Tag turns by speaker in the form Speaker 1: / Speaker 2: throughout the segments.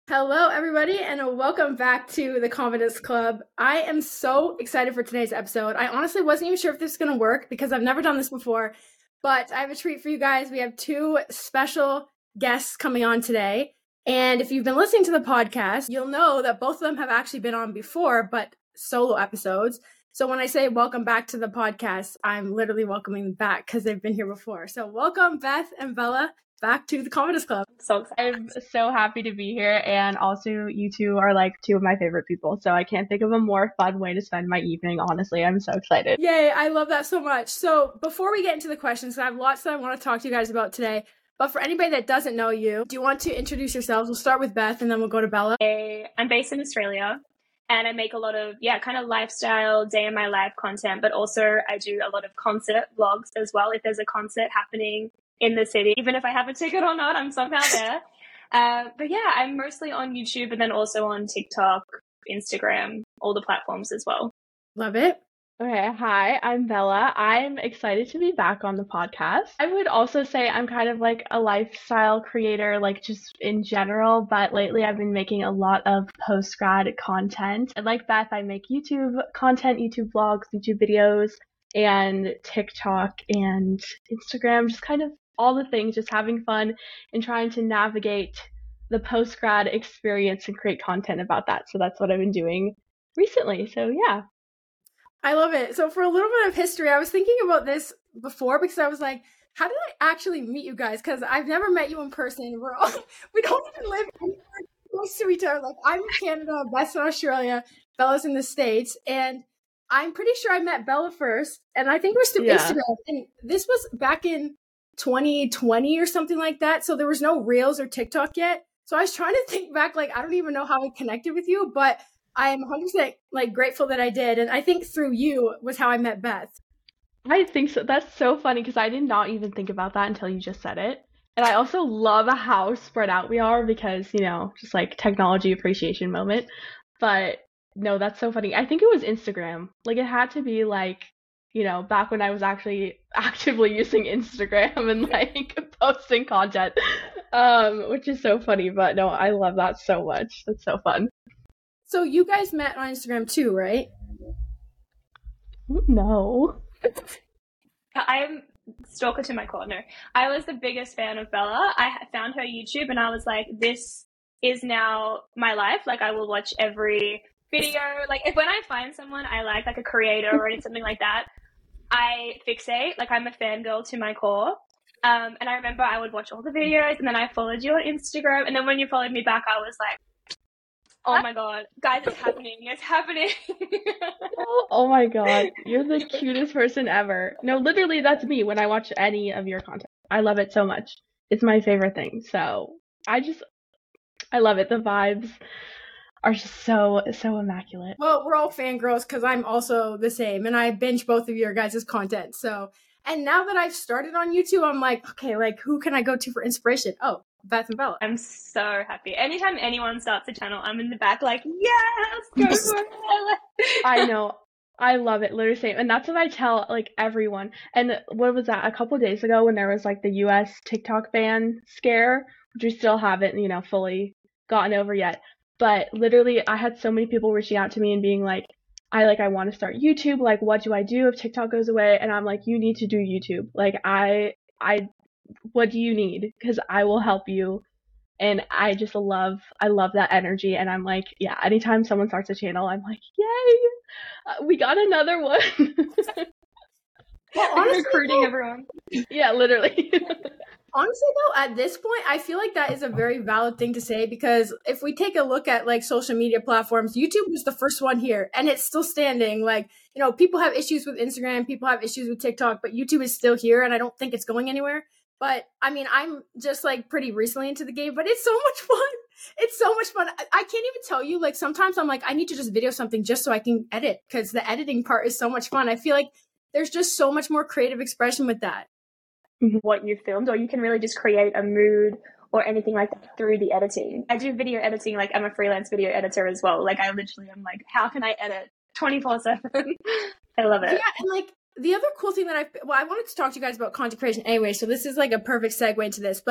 Speaker 1: Hello, everybody, and welcome back to the Confidence Club. I am so excited for today's episode. I honestly wasn't even sure if this is going to work because I've never done this before, but I have a treat for you guys. We have two special guests coming on today, and if you've been listening to the podcast, you'll know that both of them have actually been on before, but solo episodes. So when I say welcome back to the podcast, I'm literally welcoming them back because they've been here before. So welcome, Beth and Bella, back to the Confidence Club.
Speaker 2: So I'm so happy to be here, and also you two are like two of my favorite people, so I can't think of a more fun way to spend my evening. Honestly, I'm so excited.
Speaker 1: Yay, I love that so much. So before we get into the questions, I have lots that I want to talk to you guys about today, but for anybody that doesn't know you, do you want to introduce yourselves? We'll start with Beth and then we'll go to Bella.
Speaker 3: I'm based in Australia, and I make a lot of kind of lifestyle day in my life content, but also I do a lot of concert vlogs as well. If there's a concert happening in the city, even if I have a ticket or not, I'm somehow there. But yeah, I'm mostly on YouTube and then also on TikTok, Instagram, all the platforms as well.
Speaker 1: Love it.
Speaker 2: Okay, hi, I'm Bella. I'm excited to be back on the podcast. I would also say I'm kind of like a lifestyle creator, like just in general, but lately I've been making a lot of post-grad content. And like Beth, I make YouTube content, YouTube vlogs, YouTube videos, and TikTok and Instagram, just kind of all the things, just having fun and trying to navigate the post-grad experience and create content about that. So that's what I've been doing recently. So yeah.
Speaker 1: I love it. So for a little bit of history, I was thinking about this before because I was like, how did I actually meet you guys? Because I've never met you in person. We don't even live anywhere close to each other. Like, I'm in Canada, Beth's in Australia, Bella's in the States, and I'm pretty sure I met Bella first, and I think it was through Instagram. And this was back in 2020 or something like that. So there was no Reels or TikTok yet. So I was trying to think back, like, I don't even know how I connected with you, but I am 100% like grateful that I did. And I think through you was how I met Beth.
Speaker 2: I think so. That's so funny because I did not even think about that until you just said it. And I also love how spread out we are because, you know, just like technology appreciation moment. But no, that's so funny. I think it was Instagram. Like it had to be like, you know, back when I was actually actively using Instagram and like posting content, which is so funny. But no, I love that so much. That's so fun.
Speaker 1: So you guys met on Instagram too, right?
Speaker 2: No.
Speaker 3: I'm stalker to my core. No, I was the biggest fan of Bella. I found her YouTube and I was like, this is now my life. Like I will watch every video. Like if when I find someone I like a creator or something like that, I fixate. Like I'm a fangirl to my core. And I remember I would watch all the videos and then I followed you on Instagram. And then when you followed me back, I was like, oh my God, guys, it's happening. It's happening.
Speaker 2: Oh my God, you're the cutest person ever. No, literally, that's me when I watch any of your content. I love it so much. It's my favorite thing. So I love it. The vibes are just so immaculate.
Speaker 1: Well, we're all fangirls because I'm also the same and I binge both of your guys' content. So, and now that I've started on YouTube, I'm like, okay, like who can I go to for inspiration? Oh, Beth and Bella.
Speaker 3: I'm so happy. Anytime anyone starts a channel, I'm in the back like, yes, go for it.
Speaker 2: I know. I love it. Literally same. And that's what I tell like everyone. And what was that? A couple of days ago when there was like the US TikTok ban scare, which we still haven't, you know, fully gotten over yet. But literally I had so many people reaching out to me and being like, I want to start YouTube. Like, what do I do if TikTok goes away? And I'm like, you need to do YouTube. Like, what do you need? Because I will help you. And I love that energy. And I'm like, yeah, anytime someone starts a channel, I'm like, yay, we got another one.
Speaker 3: Well, honestly, recruiting everyone.
Speaker 2: Yeah, literally.
Speaker 1: Honestly, though, at this point, I feel like that is a very valid thing to say because if we take a look at like social media platforms, YouTube was the first one here and it's still standing. Like, you know, people have issues with Instagram, people have issues with TikTok, but YouTube is still here and I don't think it's going anywhere. But I mean, I'm just like pretty recently into the game, but it's so much fun. It's so much fun. I can't even tell you, like sometimes I'm like, I need to just video something just so I can edit because the editing part is so much fun. I feel like there's just so much more creative expression with that.
Speaker 3: What you filmed, or you can really just create a mood or anything like that through the editing. I do video editing, like I'm a freelance video editor as well. Like I literally am like, how can I edit 24/7? I love it.
Speaker 1: Yeah, and like the other cool thing that I wanted to talk to you guys about content creation anyway, so this is like a perfect segue into this, but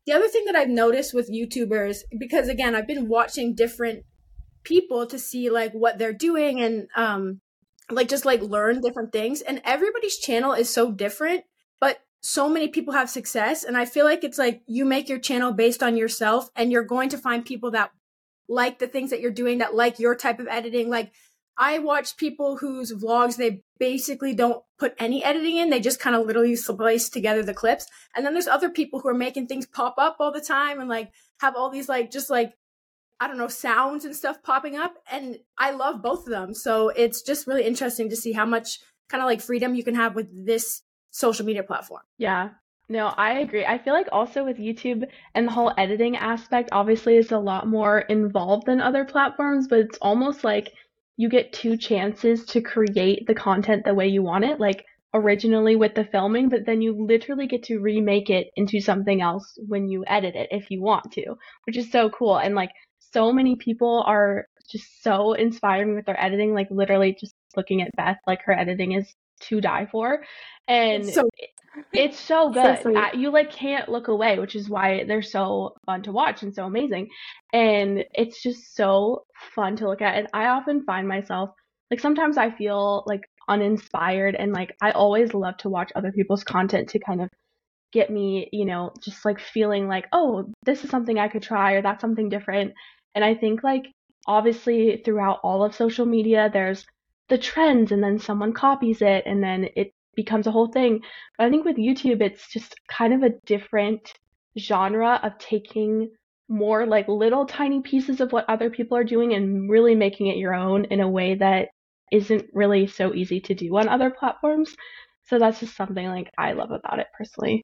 Speaker 1: the other thing that I've noticed with YouTubers, because again, I've been watching different people to see like what they're doing and like just like learn different things, and everybody's channel is so different, but so many people have success, and I feel like it's like you make your channel based on yourself, and you're going to find people that like the things that you're doing, that like your type of editing. Like I watch people whose vlogs, they basically don't put any editing in. They just kind of literally splice together the clips. And then there's other people who are making things pop up all the time and like have all these like, just like, I don't know, sounds and stuff popping up. And I love both of them. So it's just really interesting to see how much kind of like freedom you can have with this social media platform.
Speaker 2: Yeah. No, I agree. I feel like also with YouTube and the whole editing aspect, obviously is a lot more involved than other platforms, but it's almost like you get two chances to create the content the way you want it, like originally with the filming, but then you literally get to remake it into something else when you edit it if you want to, which is so cool. And like so many people are just so inspiring with their editing, like literally just looking at Beth, like her editing is to die for. And it's so good. You like can't look away, which is why they're so fun to watch and so amazing. And it's just so fun to look at. And I often find myself like sometimes I feel like uninspired, and like I always love to watch other people's content to kind of get me, you know, just like feeling like, oh, this is something I could try, or that's something different. And I think like obviously throughout all of social media, there's the trends, and then someone copies it, and then it becomes a whole thing. But I think with YouTube, it's just kind of a different genre of taking more like little tiny pieces of what other people are doing and really making it your own in a way that isn't really so easy to do on other platforms. So that's just something like I love about it personally.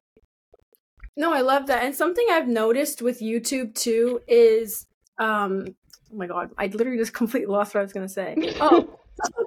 Speaker 1: No, I love that. And something I've noticed with YouTube too is, oh my God, I literally just completely lost what I was going to say. Oh,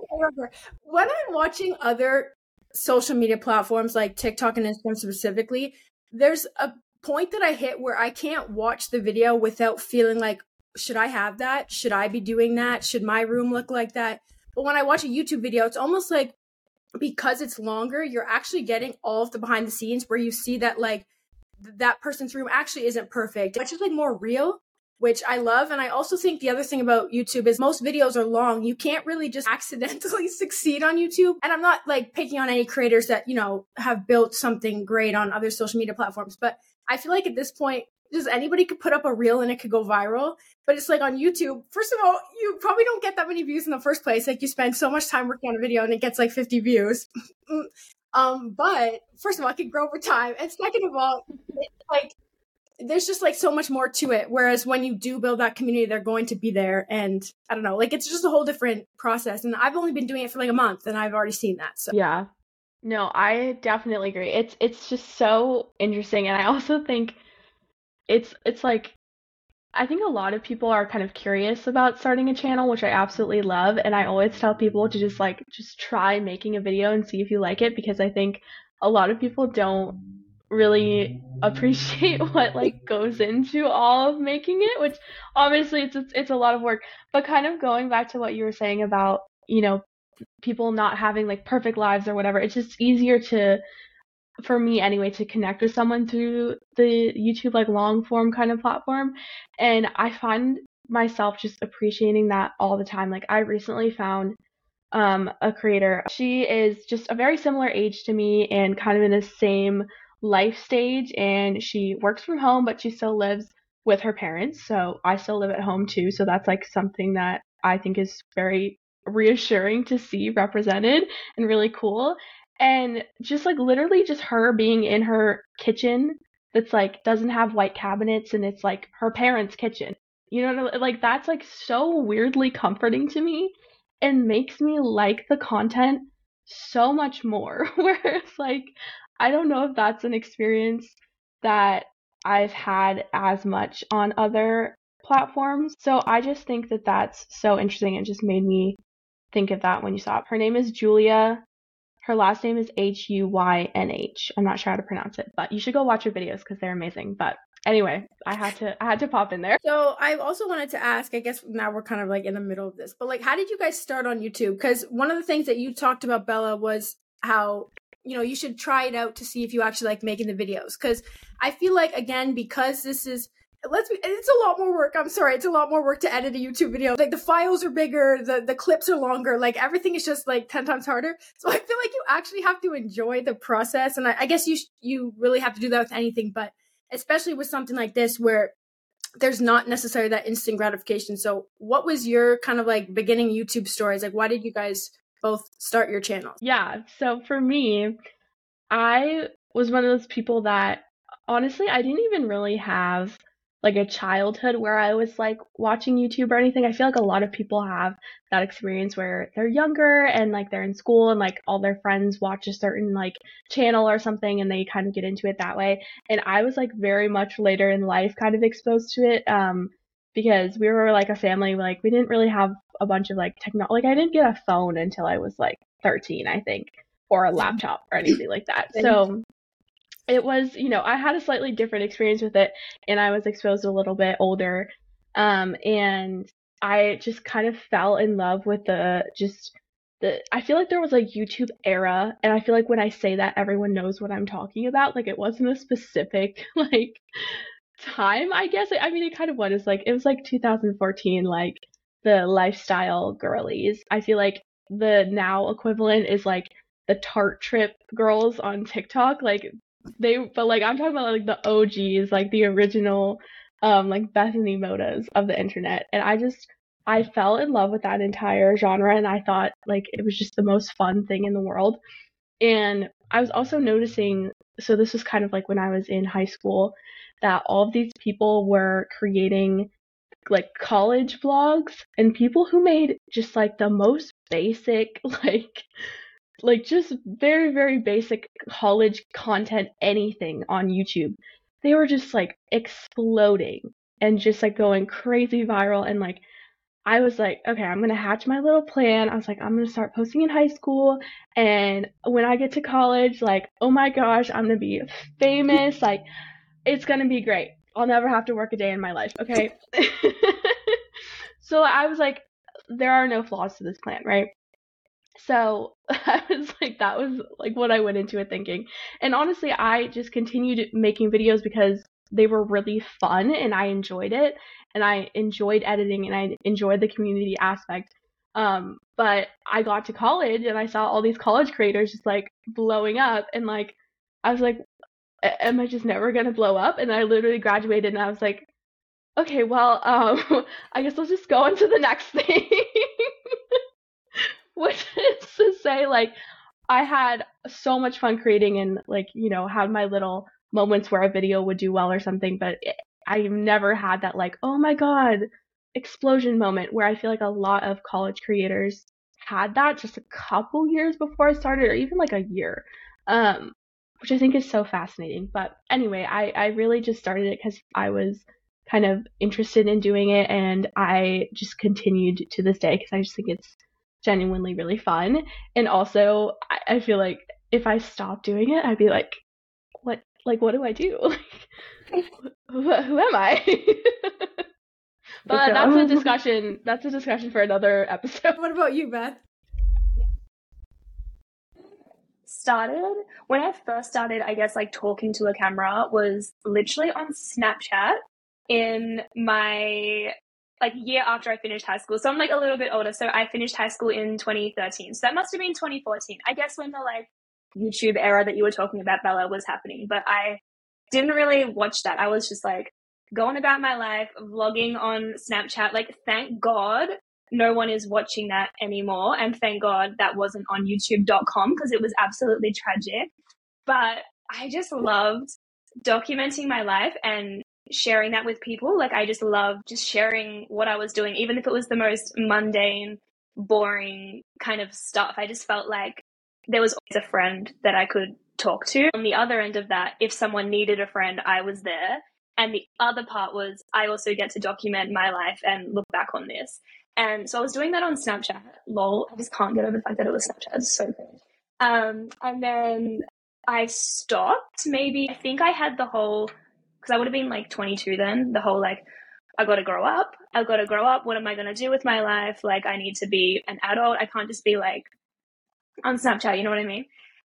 Speaker 1: when I'm watching other social media platforms like TikTok and Instagram specifically, there's a point that I hit where I can't watch the video without feeling like, should I have that? Should I be doing that? Should my room look like that? But when I watch a YouTube video, it's almost like, because it's longer, you're actually getting all of the behind the scenes where you see that like that person's room actually isn't perfect. It's just like more real, which I love. And I also think the other thing about YouTube is most videos are long. You can't really just accidentally succeed on YouTube. And I'm not like picking on any creators that, you know, have built something great on other social media platforms. But I feel like at this point, just anybody could put up a reel and it could go viral. But it's like on YouTube, first of all, you probably don't get that many views in the first place. Like you spend so much time working on a video and it gets like 50 views. But first of all, it can grow over time. And second of all, like there's just like so much more to it. Whereas when you do build that community, they're going to be there. And I don't know, like it's just a whole different process. And I've only been doing it for like a month and I've already seen that. So
Speaker 2: yeah, no, I definitely agree. It's just so interesting. And I also think it's like, I think a lot of people are kind of curious about starting a channel, which I absolutely love. And I always tell people to just try making a video and see if you like it, because I think a lot of people don't really appreciate what like goes into all of making it, which obviously it's a lot of work. But kind of going back to what you were saying about, you know, people not having like perfect lives or whatever, it's just easier to, for me anyway, to connect with someone through the YouTube like long form kind of platform. And I find myself just appreciating that all the time. Like I recently found a creator. She is just a very similar age to me and kind of in the same life stage, and she works from home, but she still lives with her parents. So I still live at home too. So that's like something that I think is very reassuring to see represented and really cool. And just like literally just her being in her kitchen that's like doesn't have white cabinets and it's like her parents' kitchen. You know, like that's like so weirdly comforting to me and makes me like the content so much more. Where it's like, I don't know if that's an experience that I've had as much on other platforms. So I just think that that's so interesting. It just made me think of that when you saw it. Her name is Julia. Her last name is Huynh. I'm not sure how to pronounce it, but you should go watch her videos because they're amazing. But anyway, I had to pop in there.
Speaker 1: So I also wanted to ask, I guess now we're kind of like in the middle of this, but like, how did you guys start on YouTube? Because one of the things that you talked about, Bella, was how, you should try it out to see if you actually like making the videos. Because I feel like, again, because this is, it's a lot more work. I'm sorry. It's a lot more work to edit a YouTube video. Like the files are bigger, the clips are longer, like everything is just like 10 times harder. So I feel like you actually have to enjoy the process. And I guess you really have to do that with anything, but especially with something like this where there's not necessarily that instant gratification. So what was your kind of like beginning YouTube stories? Like, why did you guys both start your channels?
Speaker 2: Yeah. So for me, I was one of those people that honestly, I didn't even really have like a childhood where I was like watching YouTube or anything. I feel like a lot of people have that experience where they're younger and like they're in school and like all their friends watch a certain like channel or something and they kind of get into it that way. And I was like very much later in life kind of exposed to it because we were like a family, like we didn't really have a bunch of like like I didn't get a phone until I was like 13, I think, or a laptop or anything like that. So it was, I had a slightly different experience with it and I was exposed a little bit older. And I just kind of fell in love with I feel like there was a YouTube era. And I feel like when I say that, everyone knows what I'm talking about. Like it wasn't a specific like time, I guess. I mean, it kind of was like, it was like 2014, like the lifestyle girlies. I feel like the now equivalent is like the Tarte Trip girls on TikTok. Like but like I'm talking about like the OGs, like the original like Bethany Modas of the internet. And I fell in love with that entire genre and I thought like it was just the most fun thing in the world. And I was also noticing, so this was kind of like when I was in high school, that all of these people were creating like college vlogs and people who made just like the most basic like just very, very basic college content, anything on YouTube. They were just like exploding and just like going crazy viral. And like, I was like, okay, I'm going to hatch my little plan. I was like, I'm going to start posting in high school. And when I get to college, like, oh my gosh, I'm going to be famous. Like, it's going to be great. I'll never have to work a day in my life. Okay. So I was like, there are no flaws to this plan, right? So I was like, that was like what I went into it thinking. And honestly, I just continued making videos because they were really fun and I enjoyed it and I enjoyed editing and I enjoyed the community aspect. But I got to college and I saw all these college creators just like blowing up and like, I was like, am I just never going to blow up? And I literally graduated and I was like, okay, well, I guess I'll just go on to the next thing. Which is to say, like, I had so much fun creating and, like, had my little moments where a video would do well or something, but I've never had that, like, oh my god, explosion moment where I feel like a lot of college creators had that just a couple years before I started, or even like a year, which I think is so fascinating. But anyway, I really just started it because I was kind of interested in doing it, and I just continued to this day because I just think it's genuinely really fun. And also I feel like if I stopped doing it, I'd be like, what do I do? who am I? But that's a discussion for another episode.
Speaker 1: What about you, Beth?
Speaker 3: When I first started, I guess, like talking to a camera was literally on Snapchat in my like year after I finished high school. So I'm like a little bit older. So I finished high school in 2013. So that must have been 2014. I guess when the like YouTube era that you were talking about, Bella, was happening. But I didn't really watch that. I was just like going about my life, vlogging on Snapchat. Like, thank God no one is watching that anymore. And thank God that wasn't on youtube.com because it was absolutely tragic. But I just loved documenting my life and sharing that with people. Like, I just loved just sharing what I was doing, even if it was the most mundane, boring kind of stuff. I just felt like there was always a friend that I could talk to. On the other end of that, if someone needed a friend, I was there. And the other part was I also get to document my life and look back on this. And so I was doing that on Snapchat. Lol, I just can't get over the fact that it was Snapchat. It's so cringe. And then I stopped. Maybe I think I had the whole, because I would have been like 22 then, the whole like, I got to grow up. What am I going to do with my life? Like, I need to be an adult. I can't just be like on Snapchat, you know what I mean?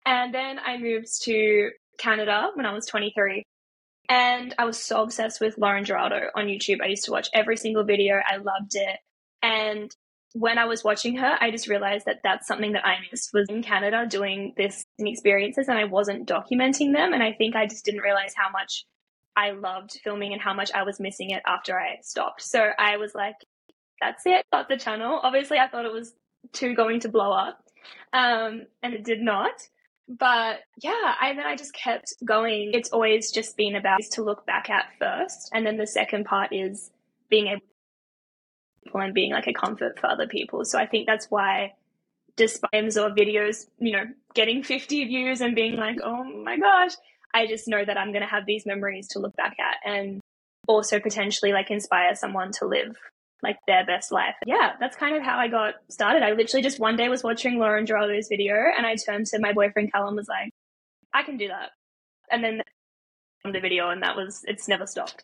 Speaker 3: And then I moved to Canada when I was 23. And I was so obsessed with Lauren Geraldo on YouTube. I used to watch every single video. I loved it. And when I was watching her, I just realized that that's something that I missed, was in Canada doing this experiences, and I wasn't documenting them. And I think I just didn't realize how much I loved filming and how much I was missing it after I stopped. So I was like, that's it, got the channel. Obviously, I thought it was going to blow up, and it did not. But yeah, then I just kept going. It's always just been about to look back at first. And then the second part is being able to and being like a comfort for other people. So I think that's why, despite memes or videos, getting 50 views and being like, oh my gosh, I just know that I'm going to have these memories to look back at and also potentially like inspire someone to live like their best life. Yeah, that's kind of how I got started. I literally just one day was watching Lauren Geraldo's video and I turned to my boyfriend Callum, was like, I can do that. And then the video, and it's never stopped.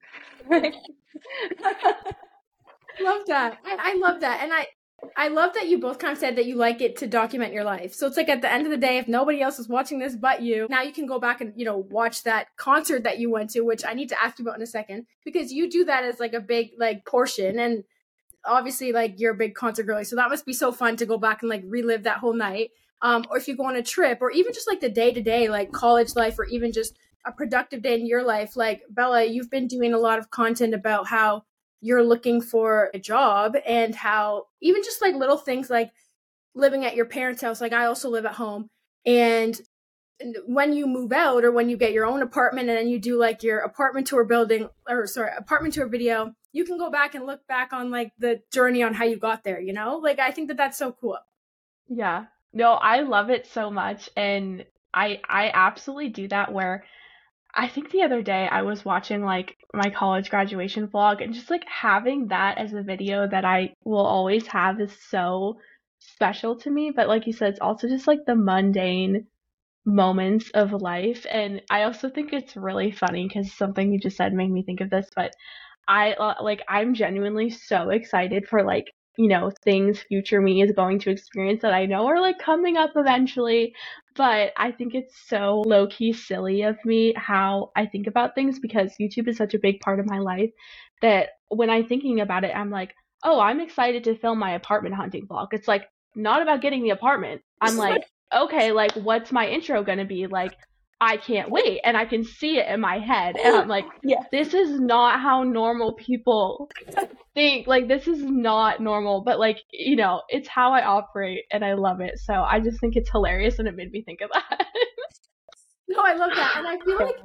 Speaker 1: Love that. I love that. And I love that you both kind of said that you like it to document your life. So it's like at the end of the day, if nobody else is watching this but you, now you can go back and, watch that concert that you went to, which I need to ask you about in a second, because you do that as like a big like portion. And obviously like you're a big concert girly. So that must be so fun to go back and like relive that whole night. Or if you go on a trip, or even just like the day-to-day, like college life, or even just a productive day in your life. Like Bella, you've been doing a lot of content about how you're looking for a job, and how even just like little things like living at your parents' house. Like I also live at home, and when you move out or when you get your own apartment and then you do like your apartment tour video, you can go back and look back on like the journey on how you got there, like I think that that's so cool.
Speaker 2: Yeah, no, I love it so much. And I absolutely do that, where I think the other day I was watching like my college graduation vlog, and just like having that as a video that I will always have is so special to me. But like you said, it's also just like the mundane moments of life. And I also think it's really funny because something you just said made me think of this, but I'm genuinely so excited for like, things future me is going to experience that I know are like coming up eventually. But I think it's so low-key silly of me how I think about things, because YouTube is such a big part of my life that when I'm thinking about it, I'm like, oh, I'm excited to film my apartment hunting vlog. It's like not about getting the apartment. I'm like, okay, like what's my intro gonna be? Like, I can't wait, and I can see it in my head, and I'm like,
Speaker 3: yeah,
Speaker 2: this is not how normal people think. Like, this is not normal, but like, it's how I operate, and I love it. So I just think it's hilarious, and it made me think of that.
Speaker 1: No, I love that, and I feel like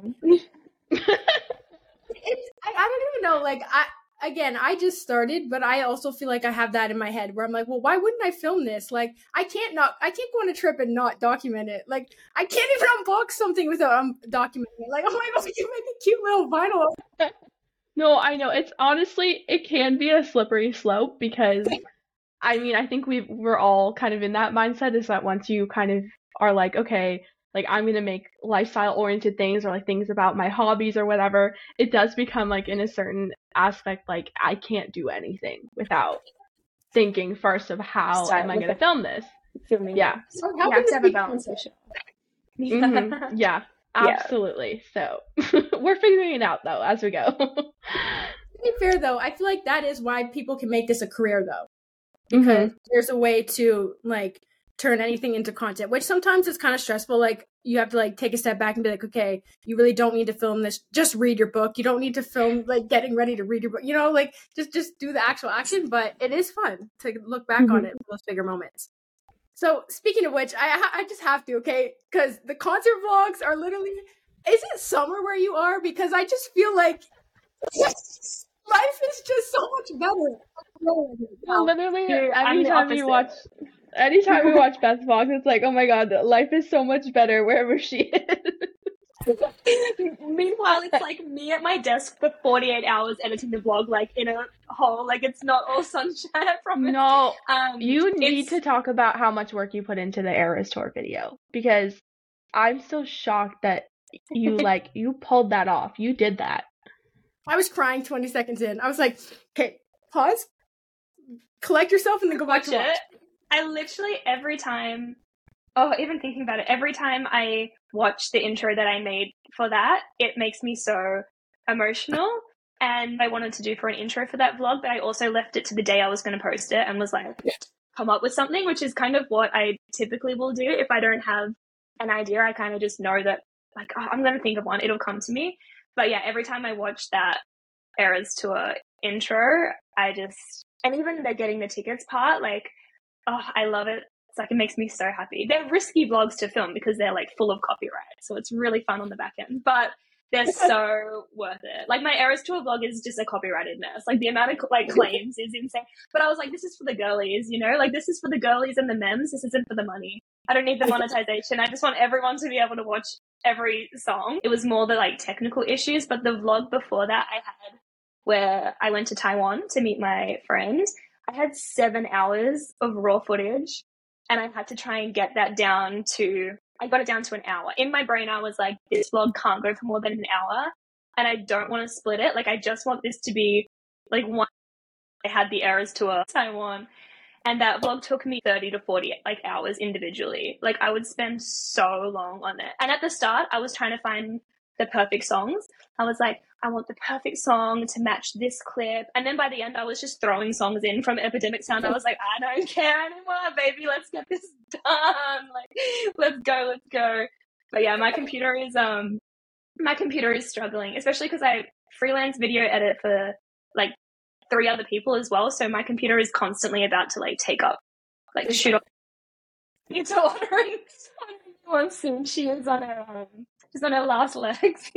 Speaker 1: I don't even know, like I just started, but I also feel like I have that in my head where I'm like, well, why wouldn't I film this? Like, I can't go on a trip and not document it. Like, I can't even unbox something without documenting it. Like, oh my God, you make a cute little vinyl.
Speaker 2: No, I know. It's honestly, it can be a slippery slope, because I mean, I think we're all kind of in that mindset, is that once you kind of are like, okay, like I'm going to make lifestyle oriented things, or like things about my hobbies or whatever, it does become like in a certain aspect, like I can't do anything without thinking first of how am I going to film this?
Speaker 3: Filming.
Speaker 2: Yeah.
Speaker 3: So you have to have a balance for sure.
Speaker 2: Mm-hmm. Yeah, absolutely. So we're figuring it out though as we go.
Speaker 1: To be fair though, I feel like that is why people can make this a career though. Because there's a way to like turn anything into content, which sometimes is kind of stressful. Like you have to like take a step back and be like, okay, you really don't need to film this. Just read your book. You don't need to film like getting ready to read your book, like just do the actual action. But it is fun to look back on it for those bigger moments. So speaking of which, I just have to, okay, because the concert vlogs are literally, is it summer where you are? Because I just feel like life is just so much better.
Speaker 2: No, literally, anytime we watch Beth's vlogs, it's like, oh my God, life is so much better wherever she is.
Speaker 3: Meanwhile, it's like me at my desk for 48 hours editing the vlog, like in a hole, like it's not all sunshine, I promise.
Speaker 2: No, you need to talk about how much work you put into the Eras Tour video, because I'm so shocked that you you pulled that off. You did that.
Speaker 1: I was crying 20 seconds in. I was like, okay, pause, collect yourself, and then go back to watch.
Speaker 3: I literally, every time Oh, even thinking about it, every time I watch the intro that I made for that, it makes me so emotional. And I wanted to do for an intro for that vlog, but I also left it to the day I was going to post it and was like, come up with something, which is kind of what I typically will do. If I don't have an idea, I kind of just know that, like, oh, I'm going to think of one, it'll come to me. But yeah, every time I watch that Eras Tour intro, and even the getting the tickets part, like, oh, I love it. It's like, it makes me so happy. They're risky vlogs to film because they're like full of copyright. So it's really fun on the back end, but they're so worth it. Like my Eras Tour vlog is just a copyrighted mess. Like the amount of like claims is insane. But I was like, this is for the girlies, you know, like this is for the girlies and the memes. This isn't for the money. I don't need the monetization. I just want everyone to be able to watch every song. It was more the like technical issues, but the vlog before that I had where I went to Taiwan to meet my friend, I had 7 hours of raw footage and I had to try and get that down to, I got it down to an hour. In my brain, I was like, this vlog can't go for more than an hour and I don't want to split it. Like, I just want this to be like one. I had the Eras Tour Taiwan and that vlog took me 30 to 40 like hours individually. Like I would spend so long on it. And at the start, I was trying to find the perfect songs. I was like, I want the perfect song to match this clip. And then by the end, I was just throwing songs in from Epidemic Sound. I was like, I don't care anymore, baby. Let's get this done. Like, let's go. But yeah, my computer is struggling, especially because I freelance video edit for like 3 other people as well. So my computer is constantly about to like take up, like shoot off. It's ordering one soon. She's on her last legs.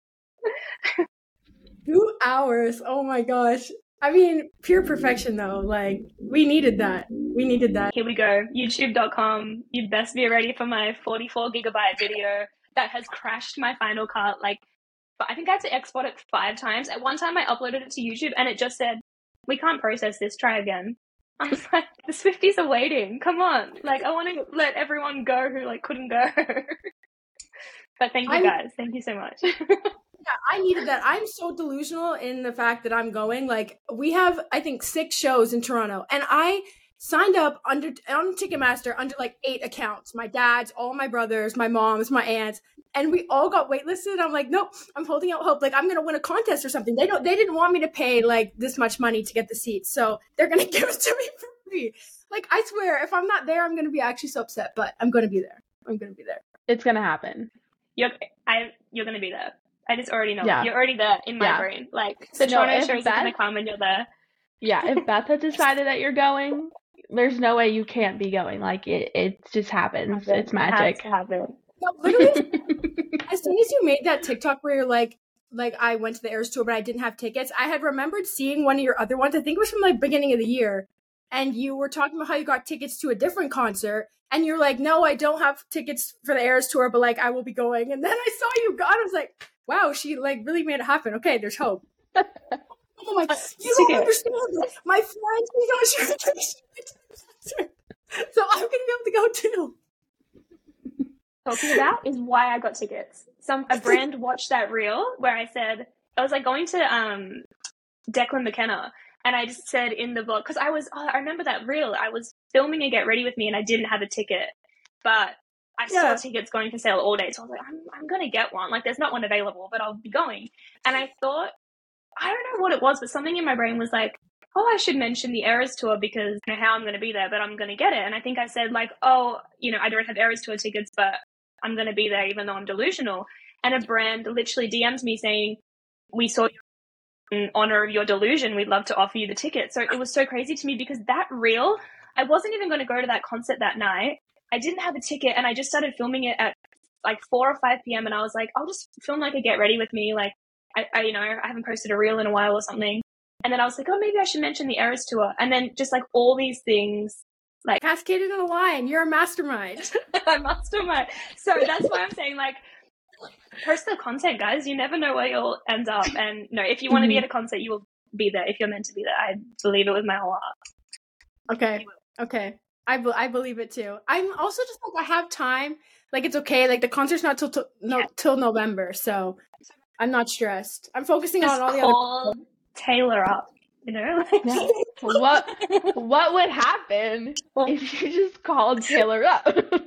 Speaker 1: 2 hours. Oh my gosh. I mean, pure perfection though. Like, we needed that.
Speaker 3: Here we go. YouTube.com. You best be ready for my 44 gigabyte video that has crashed my Final Cut. Like, but I think I had to export it 5 times. At one time I uploaded it to YouTube and it just said, we can't process this. Try again. I was like, the Swifties are waiting. Come on. Like, I want to let everyone go who like couldn't go. But thank you guys. Thank you so much.
Speaker 1: Yeah, I needed that. I'm so delusional in the fact that I'm going. Like, we have, I think, 6 shows in Toronto, and I signed up on Ticketmaster under like 8 accounts. My dad's, all my brothers, my mom's, my aunts, and we all got waitlisted. I'm like, nope, I'm holding out hope. Like, I'm gonna win a contest or something. They didn't want me to pay like this much money to get the seats, so they're gonna give it to me for free. Like, I swear, if I'm not there, I'm gonna be actually so upset. But I'm gonna be there.
Speaker 2: It's gonna happen.
Speaker 3: You're gonna be there. I just already know. Yeah. You're already there in my brain. Like, the Toronto shows are going to come and you're there.
Speaker 2: Yeah, if Beth had decided that you're going, there's no way you can't be going. Like, it just happens. It's magic.
Speaker 3: It has to happen.
Speaker 1: No, literally, as soon as you made that TikTok where you're like I went to the Eras Tour, but I didn't have tickets, I had remembered seeing one of your other ones. I think it was from the beginning of the year. And you were talking about how you got tickets to a different concert. And you're like, no, I don't have tickets for the Eras Tour, but like, I will be going. And then I saw you got, I was like, wow, she like really made it happen. Okay, there's hope. Oh my God, you don't understand this. My friends, you know, so I'm gonna be able to go too.
Speaker 3: Talking about is why I got tickets. A brand watched that reel where I said I was like going to Declan McKenna, and I just said in the vlog because I remember that reel. I was filming a Get Ready With Me, and I didn't have a ticket, but I saw tickets going for sale all day. So I was like, I'm going to get one. Like, there's not one available, but I'll be going. And I thought, I don't know what it was, but something in my brain was like, oh, I should mention the Eras Tour because I know how I'm going to be there, but I'm going to get it. And I think I said like, oh, you know, I don't have Eras Tour tickets, but I'm going to be there even though I'm delusional. And a brand literally DM'd me saying, we saw you in honor of your delusion. We'd love to offer you the ticket. So it was so crazy to me because that reel, I wasn't even going to go to that concert that night. I didn't have a ticket and I just started filming it at like 4 or 5 p.m. and I was like, I'll just film like a Get Ready With Me. Like, I you know, I haven't posted a reel in a while or something. And then I was like, oh, maybe I should mention the Eras Tour. And then just like all these things like
Speaker 1: cascaded in a line. You're a mastermind.
Speaker 3: I'm a mastermind. So that's why I'm saying like, post the content, guys. You never know where you'll end up. And no, if you want to be at a concert, you will be there. If you're meant to be there, I believe it with my whole heart.
Speaker 1: Okay. I believe it too. I'm also just like, I have time. Like, it's okay. Like, the concert's not till November, so I'm not stressed. I'm focusing on all the other.
Speaker 3: Taylor up. you know? Like,
Speaker 2: Yeah. What would happen if you just called Taylor up?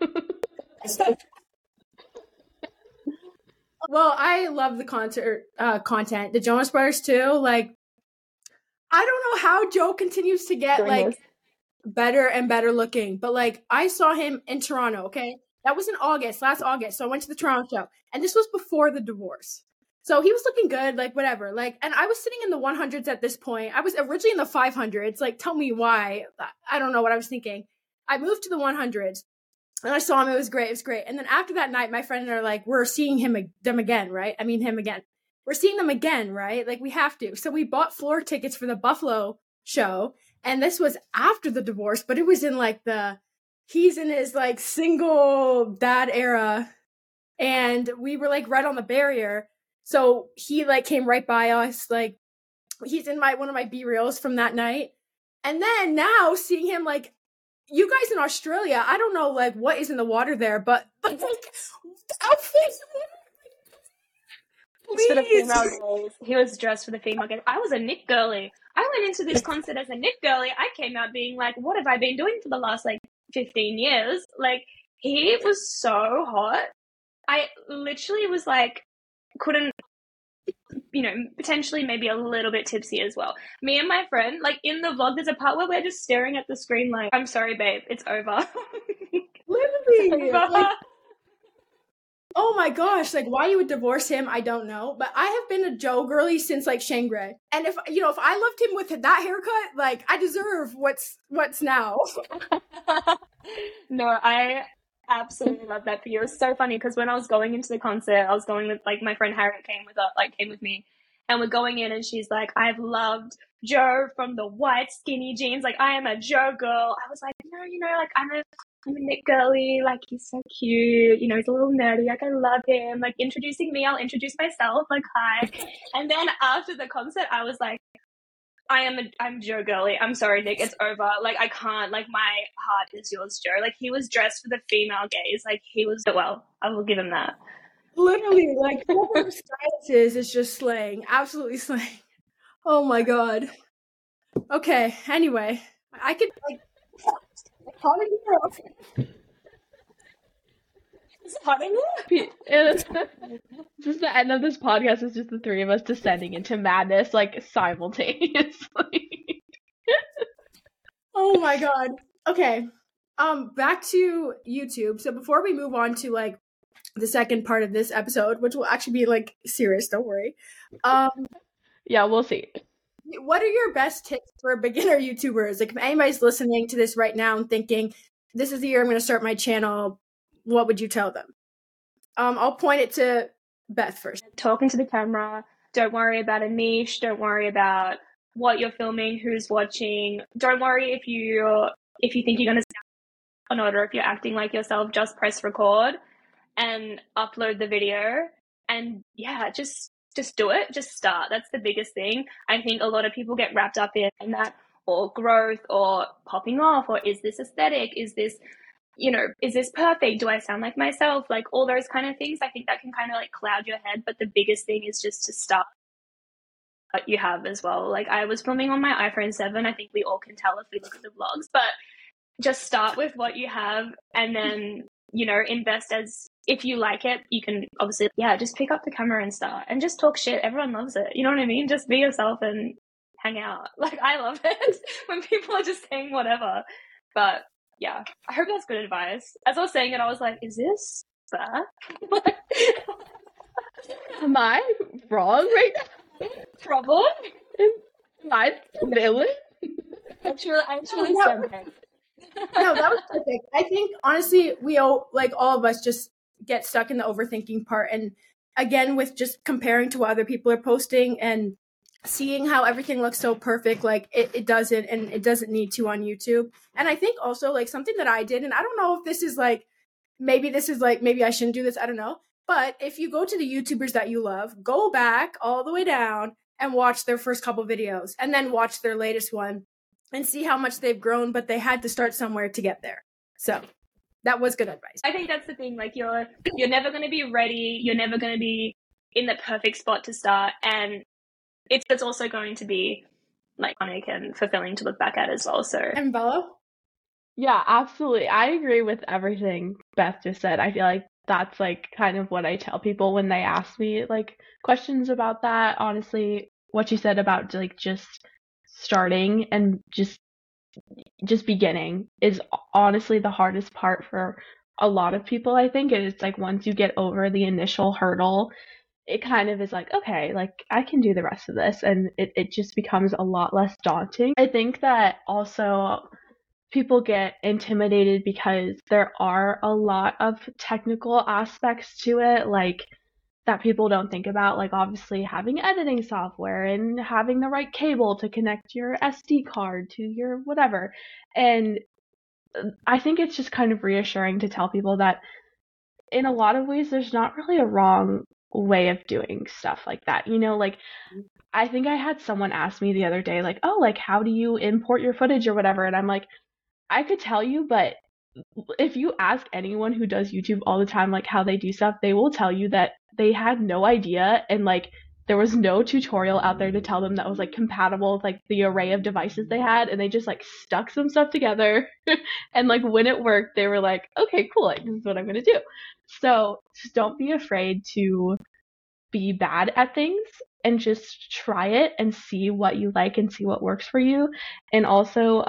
Speaker 1: Well, I love the concert content. The Jonas Brothers too. Like, I don't know how Joe continues to get like better and better looking, but like I saw him in Toronto. Okay, that was in August, last August. So I went to the Toronto show, and this was before the divorce. So he was looking good, like whatever. Like, and I was sitting in the 100s at this point. I was originally in the 500s. Like, tell me why. I don't know what I was thinking. I moved to the 100s. And I saw him. It was great. It was great. And then after that night, my friend and I are like, we're seeing them again, right? I mean, him again. We're seeing them again, right? Like, we have to. So we bought floor tickets for the Buffalo show. And this was after the divorce, but it was in like he's in his like single dad era. And we were like right on the barrier. So he like came right by us. Like, he's in one of my B-reels from that night. And then now seeing him like, you guys in Australia, I don't know like what is in the water there, but like outfits.
Speaker 3: For the female gays, he was dressed for the female gays. I was a Nick girly. I went into this concert as a Nick girly. I came out being like, what have I been doing for the last like 15 years? Like, he was so hot. I literally was like, couldn't, potentially maybe a little bit tipsy as well. Me and my friend, like in the vlog, there's a part where we're just staring at the screen like, I'm sorry, babe, it's over.
Speaker 1: Literally. Like, oh my gosh, like why you would divorce him, I don't know. But I have been a Joe girly since like Shane Gray. And if I loved him with that haircut, like I deserve what's now.
Speaker 3: No, I absolutely love that for you. It was so funny because when I was going into the concert, I was going with like my friend Harriet came with me, and we're going in and she's like, I've loved Joe from the white skinny jeans. Like, I am a Joe girl. I was like, no, like I'm a Nick girly. Like, he's so cute. He's a little nerdy. Like, I love him. Like, introducing me, I'll introduce myself. Like, hi. And then after the concert, I was like, I'm Joe girly. I'm sorry, Nick. It's over. Like, I can't. Like, my heart is yours, Joe. Like, he was dressed for the female gaze. Like, he was well. I will give him that.
Speaker 1: Literally, like whoever stylist is just slaying. Absolutely slaying. Oh my god. Okay. Anyway, I could like. How did you
Speaker 2: Just the end of this podcast is just the three of us descending into madness like simultaneously.
Speaker 1: Oh my god. Okay. Back to YouTube. So before we move on to like the second part of this episode, which will actually be like serious, don't worry.
Speaker 2: Yeah, we'll see.
Speaker 1: What are your best tips for beginner YouTubers? Like, if anybody's listening to this right now and thinking, this is the year I'm going to start my channel, what would you tell them? I'll point it to Beth first.
Speaker 3: Talking to the camera. Don't worry about a niche. Don't worry about what you're filming, who's watching. Don't worry if you think you're going to sound or not, or if you're acting like yourself. Just press record and upload the video. And yeah, just do it. Just start. That's the biggest thing. I think a lot of people get wrapped up in that, or growth, or popping off, or is this aesthetic? Is this, is this perfect? Do I sound like myself? Like all those kind of things. I think that can kind of like cloud your head. But the biggest thing is just to start what you have as well. Like, I was filming on my iPhone 7. I think we all can tell if we look at the vlogs, but just start with what you have, and then, invest as if you like it. You can obviously, just pick up the camera and start and just talk shit. Everyone loves it. You know what I mean? Just be yourself and hang out. Like, I love it when people are just saying whatever. But yeah, I hope that's good advice. As I was saying it, I was like, is this bad?
Speaker 2: Am I wrong right now?
Speaker 3: Problem?
Speaker 2: Am I the villain?
Speaker 3: I'm truly
Speaker 1: No, that was perfect. I think honestly, we all of us just get stuck in the overthinking part, and again with just comparing to what other people are posting and seeing how everything looks so perfect. Like it doesn't, and it doesn't need to on YouTube. And I think also like something that I did, and I don't know if this is like maybe I shouldn't do this, I don't know. But if you go to the YouTubers that you love, go back all the way down and watch their first couple videos, and then watch their latest one and see how much they've grown, but they had to start somewhere to get there. So that was good advice.
Speaker 3: I think that's the thing. Like, you're never going to be ready. You're never going to be in the perfect spot to start. And it's also going to be like iconic and fulfilling to look back at as well. So
Speaker 1: And Bella?
Speaker 2: Yeah, absolutely. I agree with everything Beth just said. I feel like that's like kind of what I tell people when they ask me like questions about that. Honestly, what you said about like just starting and just beginning is honestly the hardest part for a lot of people, I think. And it's like once you get over the initial hurdle, it kind of is like, okay, like I can do the rest of this, and it just becomes a lot less daunting. I think that also people get intimidated because there are a lot of technical aspects to it, like that people don't think about, like obviously having editing software and having the right cable to connect your SD card to your whatever. And I think it's just kind of reassuring to tell people that in a lot of ways there's not really a wrong way of doing stuff like that. You know, like I think I had someone ask me the other day, like, oh, like how do you import your footage or whatever? And I'm like, I could tell you, but if you ask anyone who does YouTube all the time, like how they do stuff, they will tell you that they had no idea, and like there was no tutorial out there to tell them that was like compatible with like the array of devices they had, and they just like stuck some stuff together and like when it worked, they were like, okay, cool, like this is what I'm gonna do. So just don't be afraid to be bad at things and just try it and see what you like and see what works for you. And also,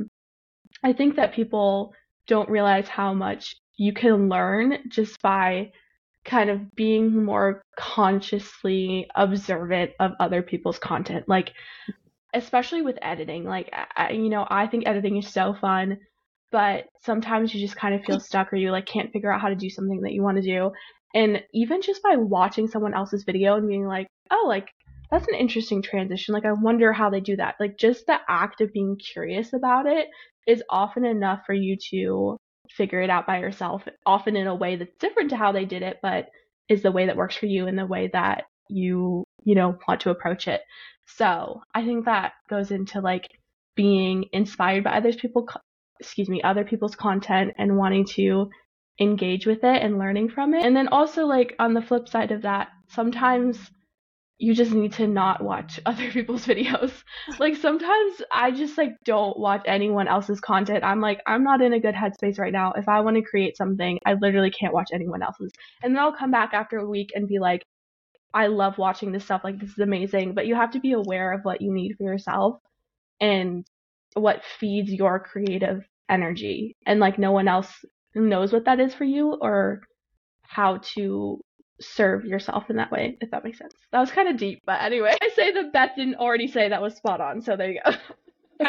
Speaker 2: I think that people don't realize how much you can learn just by kind of being more consciously observant of other people's content. Like, especially with editing, like, I think editing is so fun, but sometimes you just kind of feel stuck or you like can't figure out how to do something that you want to do. And even just by watching someone else's video and being like, oh, like, that's an interesting transition. Like, I wonder how they do that. Like, just the act of being curious about it is often enough for you to figure it out by yourself, often in a way that's different to how they did it, but is the way that works for you and the way that you want to approach it. So I think that goes into like being inspired by other people's content and wanting to engage with it and learning from it. And then also like on the flip side of that, sometimes you just need to not watch other people's videos. Like sometimes I just like don't watch anyone else's content. I'm like, I'm not in a good headspace right now. If I want to create something, I literally can't watch anyone else's. And then I'll come back after a week and be like, I love watching this stuff. Like this is amazing. But you have to be aware of what you need for yourself and what feeds your creative energy. And like no one else knows what that is for you or how to serve yourself in that way, if that makes sense. That was kind of deep, but anyway, I say that Beth didn't already say that was spot on, so there you go.
Speaker 1: I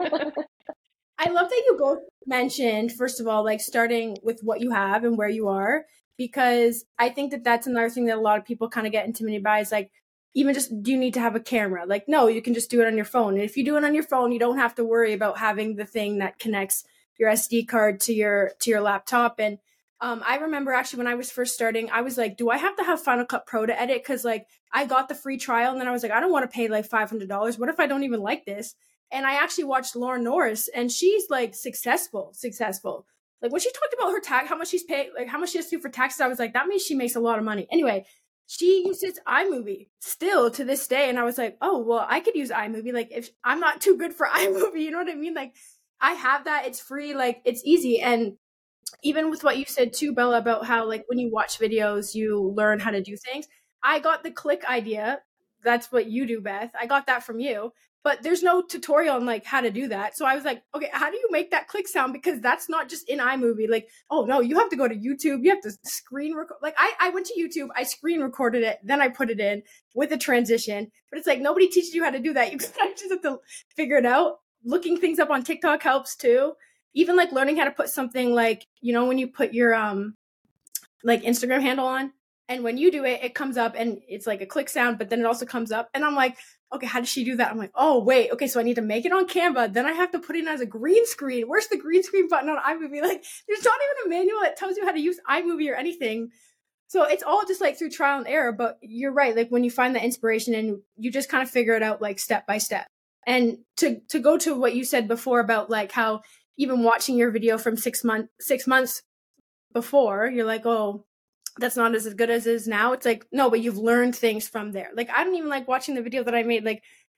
Speaker 1: love that you both mentioned, first of all, like starting with what you have and where you are, because I think that that's another thing that a lot of people kind of get intimidated by is like, even just, do you need to have a camera? Like, no, you can just do it on your phone. And if you do it on your phone, you don't have to worry about having the thing that connects your SD card to your laptop. And I remember actually when I was first starting, I was like, do I have to have Final Cut Pro to edit? Because like I got the free trial and then I was like, I don't want to pay like $500. What if I don't even like this? And I actually watched Lauren Norris and she's like successful. Like when she talked about her tax, how much she's paid, like how much she has to do for taxes, I was like, that means she makes a lot of money. Anyway, she uses iMovie still to this day. And I was like, oh, well, I could use iMovie. Like if I'm not too good for iMovie, you know what I mean? Like I have that, it's free, like it's easy. And even with what you said too, Bella, about how like when you watch videos, you learn how to do things. I got the click idea. That's what you do, Beth. I got that from you, but there's no tutorial on like how to do that. So I was like, okay, how do you make that click sound? Because that's not just in iMovie. Like, oh no, you have to go to YouTube. You have to screen record. Like I went to YouTube, I screen recorded it, then I put it in with a transition, but it's like, nobody teaches you how to do that. You just have to figure it out. Looking things up on TikTok helps too. Even like learning how to put something like, you know, when you put your like Instagram handle on and when you do it, it comes up and it's like a click sound, but then it also comes up and I'm like, okay, how does she do that? I'm like, oh wait, okay, so I need to make it on Canva. Then I have to put it in as a green screen. Where's the green screen button on iMovie? Like there's not even a manual that tells you how to use iMovie or anything. So it's all just like through trial and error, but you're right. Like when you find the inspiration and you just kind of figure it out like step by step. And to go to what you said before about like how even watching your video from 6 months before, you're like, oh, that's not as good as it is now. It's like, no, but you've learned things from there. Like, I don't even like watching the video that I made like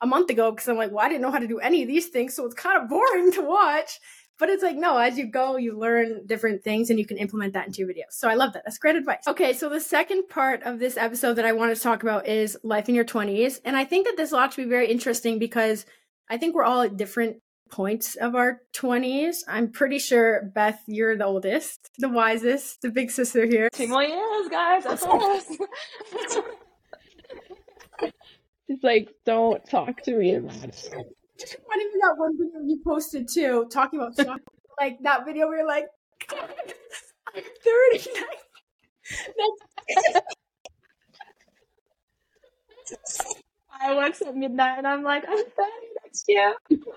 Speaker 1: a month ago because I'm like, well, I didn't know how to do any of these things, so it's kind of boring to watch. But it's like, no, as you go, you learn different things and you can implement that into your videos. So I love that. That's great advice. Okay, so the second part of this episode that I want to talk about is life in your 20s. And I think that this will actually be very interesting because I think we're all at different points of our 20s. I'm pretty sure, Beth, you're the oldest, the wisest, the big sister here.
Speaker 3: 2 more years, guys. That's us.
Speaker 2: She's like, don't talk to me about it.
Speaker 1: Just reminding me that one video you posted too, talking about chocolate. Like that video where you're like, I'm 39.
Speaker 3: Fireworks at midnight, and I'm like, I'm 30 next year.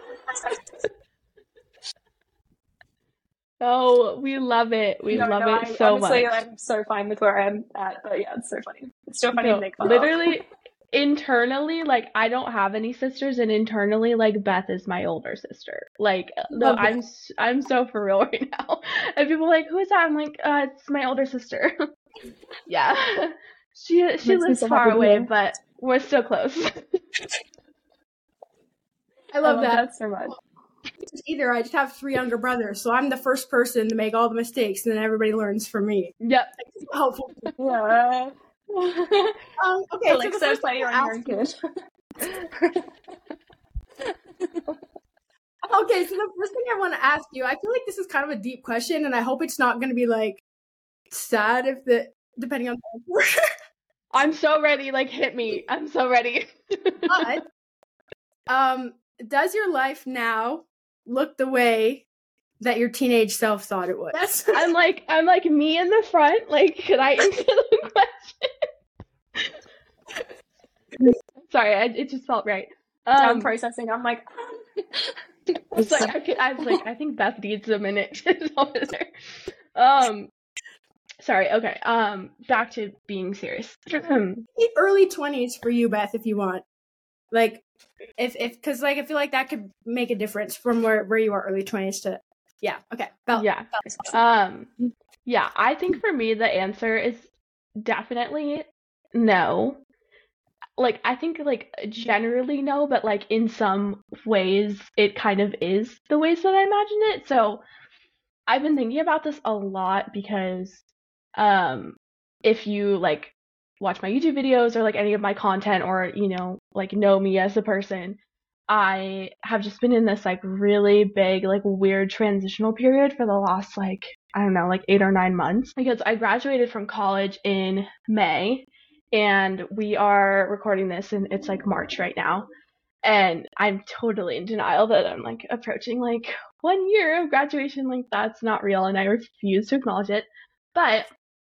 Speaker 2: Oh, we love it. We love it so
Speaker 3: honestly,
Speaker 2: much.
Speaker 3: I'm so fine with where I'm at, but yeah, it's so funny. It's still funny to make fun
Speaker 2: literally, internally, like, I don't have any sisters, and internally, like, Beth is my older sister. Like, no, I'm so for real right now. And people are like, who is that? I'm like, it's my older sister. Yeah. She lives far away, but we're still close.
Speaker 1: I love that
Speaker 3: so much.
Speaker 1: Either I just have 3 younger brothers, so I'm the first person to make all the mistakes, and then everybody learns from me.
Speaker 2: Yep.
Speaker 1: Like, helpful.
Speaker 3: Yeah.
Speaker 1: Okay,
Speaker 3: Alexa,
Speaker 1: so
Speaker 3: play your own kid.
Speaker 1: Okay, so the first thing I want to ask you, I feel like this is kind of a deep question, and I hope it's not going to be like sad depending on the answer.
Speaker 2: I'm so ready. Like, hit me. I'm so ready.
Speaker 1: But, does your life now look the way that your teenage self thought it would? Yes.
Speaker 2: I'm like me in the front. Like, could I answer the question? Sorry, it just felt right.
Speaker 3: I'm processing. I'm like,
Speaker 2: it's like I think Beth needs a minute. Over there. Sorry. Okay. Back to being serious.
Speaker 1: Early 20s for you, Beth, if you want. Like, because like I feel like that could make a difference from where you are early 20s to, yeah. Okay.
Speaker 2: Yeah. Yeah. I think for me the answer is definitely no. Like, I think like generally no, but like in some ways it kind of is the ways that I imagine it. So I've been thinking about this a lot because if you like watch my YouTube videos or like any of my content or, you know me as a person, I have just been in this like really big, like weird transitional period for the last like, I don't know, like 8 or 9 months, because I graduated from college in May and we are recording this and it's like March right now. And I'm totally in denial that I'm like approaching like 1 year of graduation. Like, that's not real and I refuse to acknowledge it. But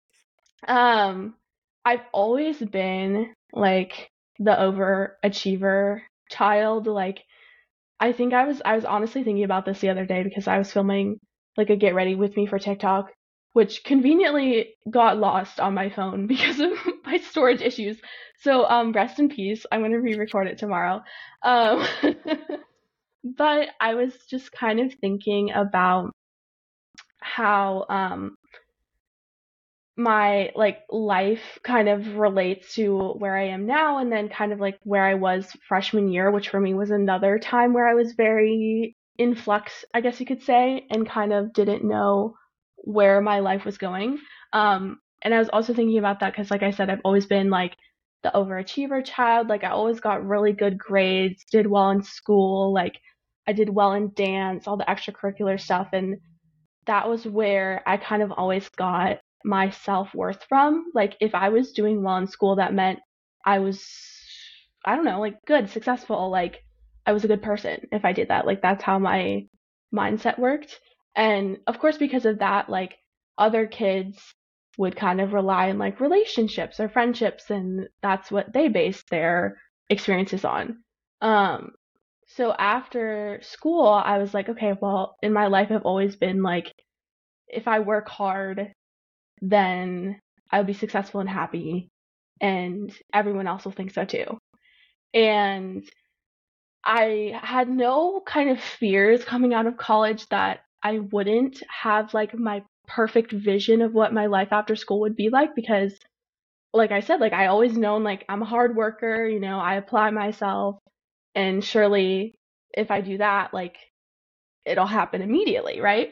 Speaker 2: I've always been like the overachiever child. Like, I think I was honestly thinking about this the other day because I was filming like a get ready with me for TikTok, which conveniently got lost on my phone because of my storage issues. So rest in peace. I'm gonna re-record it tomorrow. But I was just kind of thinking about how my like life kind of relates to where I am now, and then kind of like where I was freshman year, which for me was another time where I was very in flux, I guess you could say, and kind of didn't know where my life was going. And I was also thinking about that because, like I said, I've always been like the overachiever child. Like, I always got really good grades, did well in school, like I did well in dance, all the extracurricular stuff, and that was where I kind of always got my self-worth from. Like, if I was doing well in school, that meant I was, I don't know, like good, successful, like I was a good person if I did that. Like, that's how my mindset worked. And of course, because of that, like other kids would kind of rely on like relationships or friendships, and that's what they based their experiences on. So after school, I was like, okay, well, in my life, I've always been like, if I work hard, then I'll be successful and happy, and everyone else will think so too. And I had no kind of fears coming out of college that I wouldn't have like my perfect vision of what my life after school would be like, because like I said, like I always known like I'm a hard worker, you know, I apply myself, And surely if I do that, like, it'll happen immediately, right?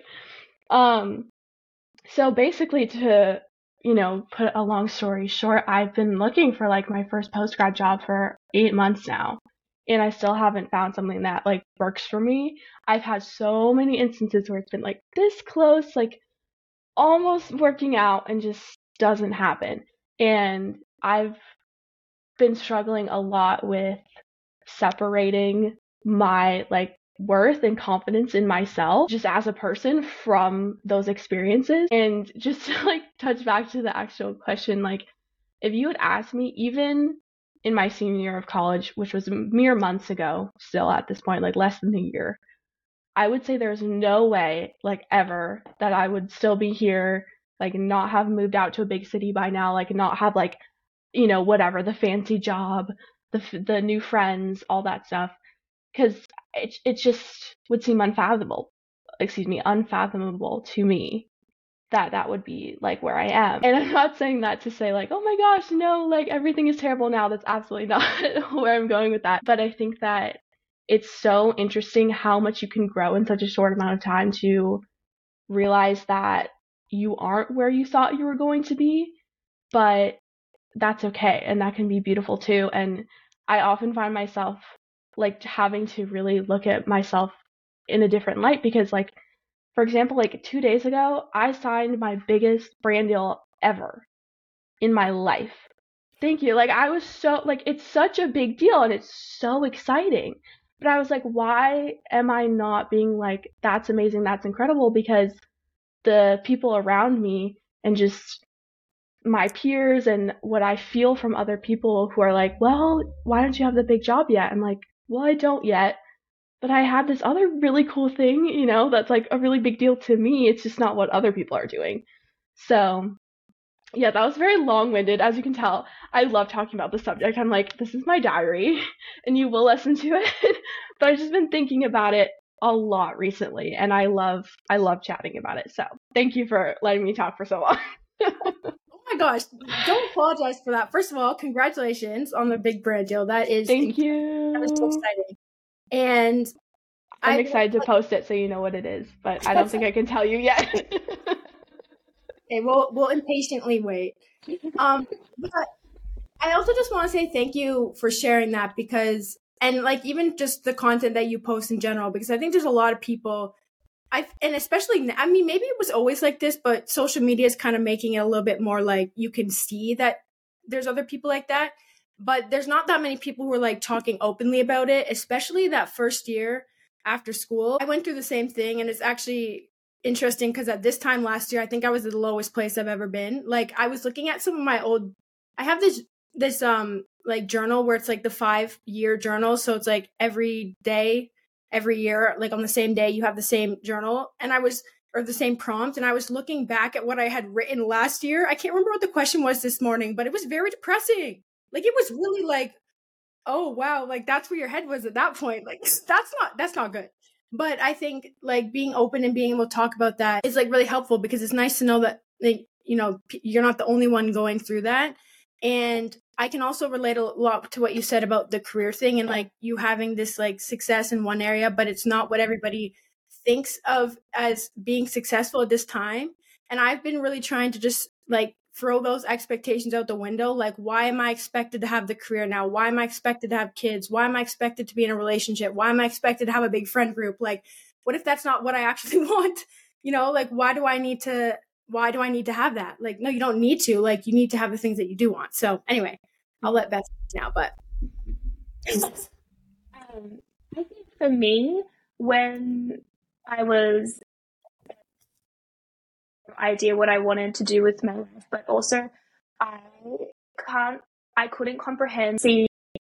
Speaker 2: So basically, to, put a long story short, I've been looking for like my first post-grad job for 8 months now, and I still haven't found something that like works for me. I've had so many instances where it's been like this close, like almost working out, and just doesn't happen. And I've been struggling a lot with separating my like worth and confidence in myself just as a person from those experiences. And just to like touch back to the actual question, like if you had asked me even in my senior year of college, which was mere months ago, still at this point, like less than a year, I would say there's no way, like ever, that I would still be here, like not have moved out to a big city by now, like not have like, whatever, the fancy job, the new friends, all that stuff, because it just would seem unfathomable to me that that would be like where I am. And I'm not saying that to say like, oh my gosh, no, like everything is terrible now. That's absolutely not where I'm going with that. But I think that it's so interesting how much you can grow in such a short amount of time to realize that you aren't where you thought you were going to be, but that's okay. And that can be beautiful too. And I often find myself like having to really look at myself in a different light because, like, for example, like 2 days ago, I signed my biggest brand deal ever in my life. Thank you. Like, I was so, like, it's such a big deal and it's so exciting. But I was like, why am I not being like, that's amazing, that's incredible? Because the people around me and just my peers and what I feel from other people who are like, well, why don't you have the big job yet? I'm like, well, I don't yet, but I have this other really cool thing, that's like a really big deal to me. It's just not what other people are doing. So yeah, that was very long-winded. As you can tell, I love talking about the subject. I'm like, this is my diary and you will listen to it. But I've just been thinking about it a lot recently and I love chatting about it. So thank you for letting me talk for so long.
Speaker 1: Oh my gosh, don't apologize for that. First of all, congratulations on the big brand deal. That is
Speaker 2: Thank you.
Speaker 1: That is so exciting. And
Speaker 2: I'm excited to post it so you know what it is, but I don't think I can tell you yet.
Speaker 1: Okay, we'll impatiently wait. But I also just want to say thank you for sharing that because, and like even just the content that you post in general, because I think there's a lot of people and especially, I mean, maybe it was always like this, but social media is kind of making it a little bit more like you can see that there's other people like that, but there's not that many people who are like talking openly about it, especially that first year after school. I went through the same thing and it's actually interesting because at this time last year, I think I was at the lowest place I've ever been. Like I was looking at some of my old, I have this like journal where it's like the 5-year journal. So it's like every day, every year, like on the same day, you have the same journal. And or the same prompt. And I was looking back at what I had written last year. I can't remember what the question was this morning, but it was very depressing. Like it was really like, oh wow, like that's where your head was at that point. Like that's not good. But I think like being open and being able to talk about that is like really helpful because it's nice to know that like, you're not the only one going through that. And I can also relate a lot to what you said about the career thing and like you having this like success in one area, but it's not what everybody thinks of as being successful at this time. And I've been really trying to just like throw those expectations out the window. Like, why am I expected to have the career now? Why am I expected to have kids? Why am I expected to be in a relationship? Why am I expected to have a big friend group? Like, what if that's not what I actually want? Like, why do I need to have that? Like, no, you don't need to. Like, you need to have the things that you do want. So anyway, I'll let Beth now, but.
Speaker 3: I think for me, when I was idea what I wanted to do with my life, but also I couldn't comprehend see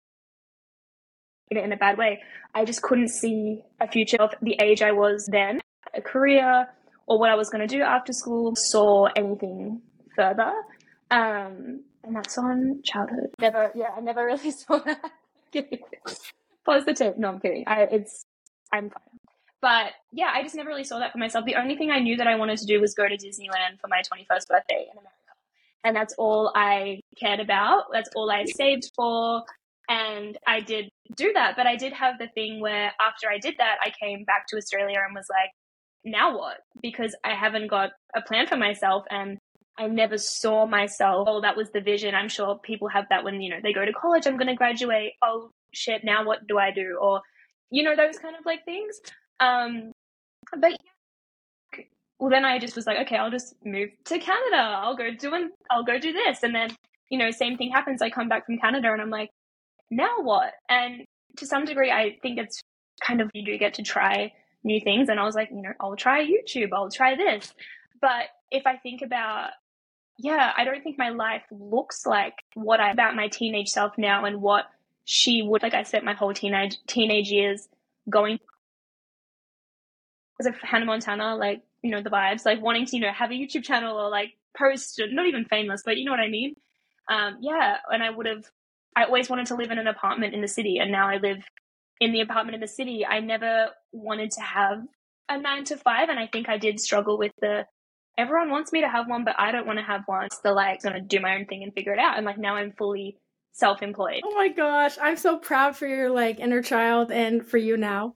Speaker 3: it in a bad way. I just couldn't see a future of the age I was then, a career, or what I was going to do after school, saw anything further. And that's on childhood. I never really saw that. Positive. No, I'm kidding. I'm fine. But yeah, I just never really saw that for myself. The only thing I knew that I wanted to do was go to Disneyland for my 21st birthday in America. And that's all I cared about. That's all I saved for. And I did do that, but I did have the thing where after I did that, I came back to Australia and was like, now what? Because I haven't got a plan for myself, and I never saw myself. Oh, that was the vision. I'm sure people have that when, they go to college, I'm going to graduate. Oh shit, now what do I do? Or, those kind of like things. But well, then I just was like, okay, I'll just move to Canada. I'll go do this. And then, same thing happens. I come back from Canada and I'm like, now what? And to some degree, I think it's kind of, you do get to try new things. And I was like, I'll try YouTube. I'll try this. But if I think about, I don't think my life looks like about my teenage self now and what she would, like I spent my whole teenage years going as a Hannah Montana, like, the vibes, like wanting to, have a YouTube channel or like post, not even famous, but you know what I mean? And I always wanted to live in an apartment in the city, and now I live in the apartment in the city. I never wanted to have a 9 to 5, and I think I did struggle with everyone wants me to have one, but I don't want to have one. It's gonna do my own thing and figure it out. And like now I'm fully self-employed.
Speaker 1: Oh my gosh, I'm so proud for your like inner child and for you now.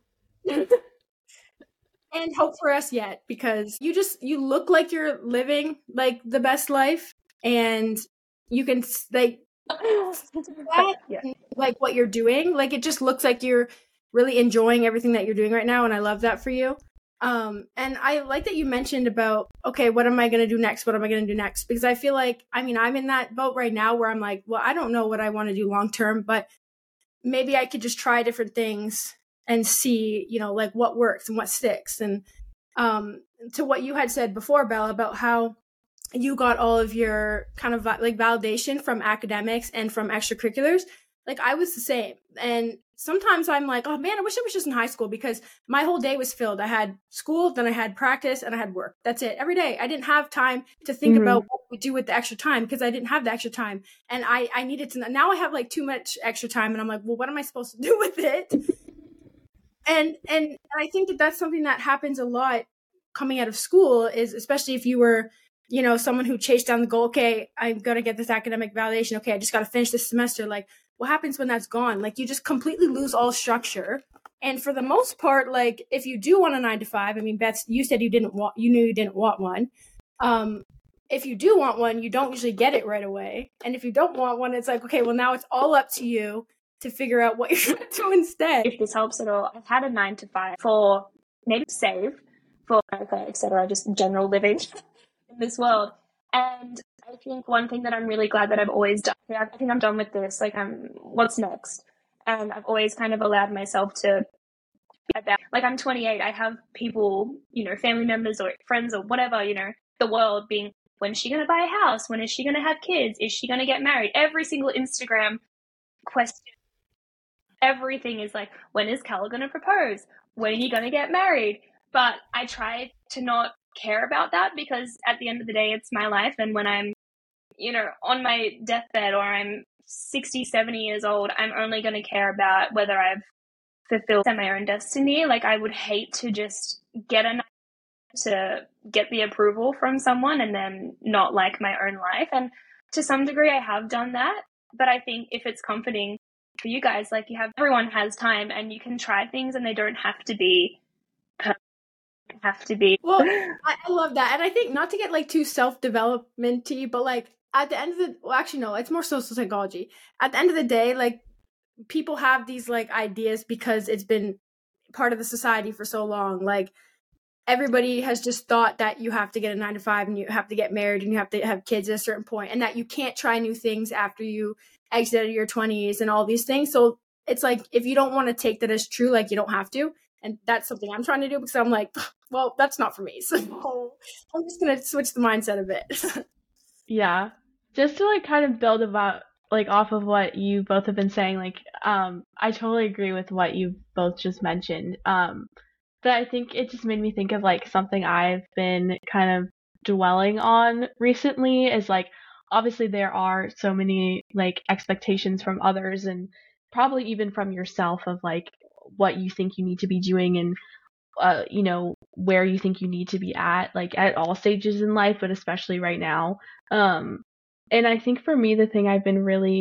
Speaker 1: And hope for us yet, because you look like you're living like the best life, and you can like like what you're doing, like it just looks like you're really enjoying everything that you're doing right now, and I love that for you. And I like that you mentioned about, okay, what am I going to do next? What am I going to do next? Because I feel like, I'm in that boat right now where I'm like, well, I don't know what I want to do long term, but maybe I could just try different things and see, like what works and what sticks. And to what you had said before, Bella, about how you got all of your kind of like validation from academics and from extracurriculars, like I was the same. And sometimes I'm like, oh man, I wish I was just in high school, because my whole day was filled. I had school, then I had practice, and I had work. That's it. Every day. I didn't have time to think about what we do with the extra time, because I didn't have the extra time. And I needed to, now I have like too much extra time, and I'm like, well, what am I supposed to do with it? And I think that that's something that happens a lot coming out of school, is especially if you were, someone who chased down the goal. Okay, I'm going to get this academic validation. Okay, I just got to finish this semester. Like, what happens when that's gone? Like, you just completely lose all structure. And for the most part, like, if you do want a 9 to 5, Beth, you said you knew you didn't want one. If you do want one, you don't usually get it right away. And if you don't want one, it's like, okay, well, now it's all up to you to figure out what you're going to do instead.
Speaker 3: If this helps at all, I've had a 9 to 5 for maybe save for America, etc., just general living in this world. And I think one thing that I'm really glad that I've always done, I think I'm done with this, like what's next? And I've always kind of allowed myself to be about, like I'm 28, I have people, family members or friends or whatever, the world being, when is she going to buy a house? When is she going to have kids? Is she going to get married? Every single Instagram question, everything is like, when is Cal going to propose? When are you going to get married? But I try to not care about that, because at the end of the day, it's my life. And when I'm, on my deathbed, or I'm 60, 70 years old, I'm only going to care about whether I've fulfilled my own destiny. Like, I would hate to just get the approval from someone and then not like my own life. And to some degree, I have done that. But I think if it's comforting for you guys, like everyone has time and you can try things, and they don't have to be
Speaker 1: Well, I love that. And I think, not to get like too self-development-y, but like at the end of the, well, actually no, it's more social psychology. At the end of the day, like people have these like ideas because it's been part of the society for so long. Like everybody has just thought that you have to get a 9 to 5 and you have to get married and you have to have kids at a certain point, and that you can't try new things after you exit out of your 20s and all these things. So it's like, if you don't want to take that as true, like you don't have to. And that's something I'm trying to do, because I'm like, well, that's not for me. So I'm just going to switch the mindset a bit.
Speaker 2: Yeah. Just to like kind of build about like off of what you both have been saying, like I totally agree with what you both just mentioned. But I think it just made me think of like something I've been kind of dwelling on recently, is like, obviously there are so many like expectations from others, and probably even from yourself, of like what you think you need to be doing, and where you think you need to be at, like at all stages in life, but especially right now. And I think for me, the thing I've been really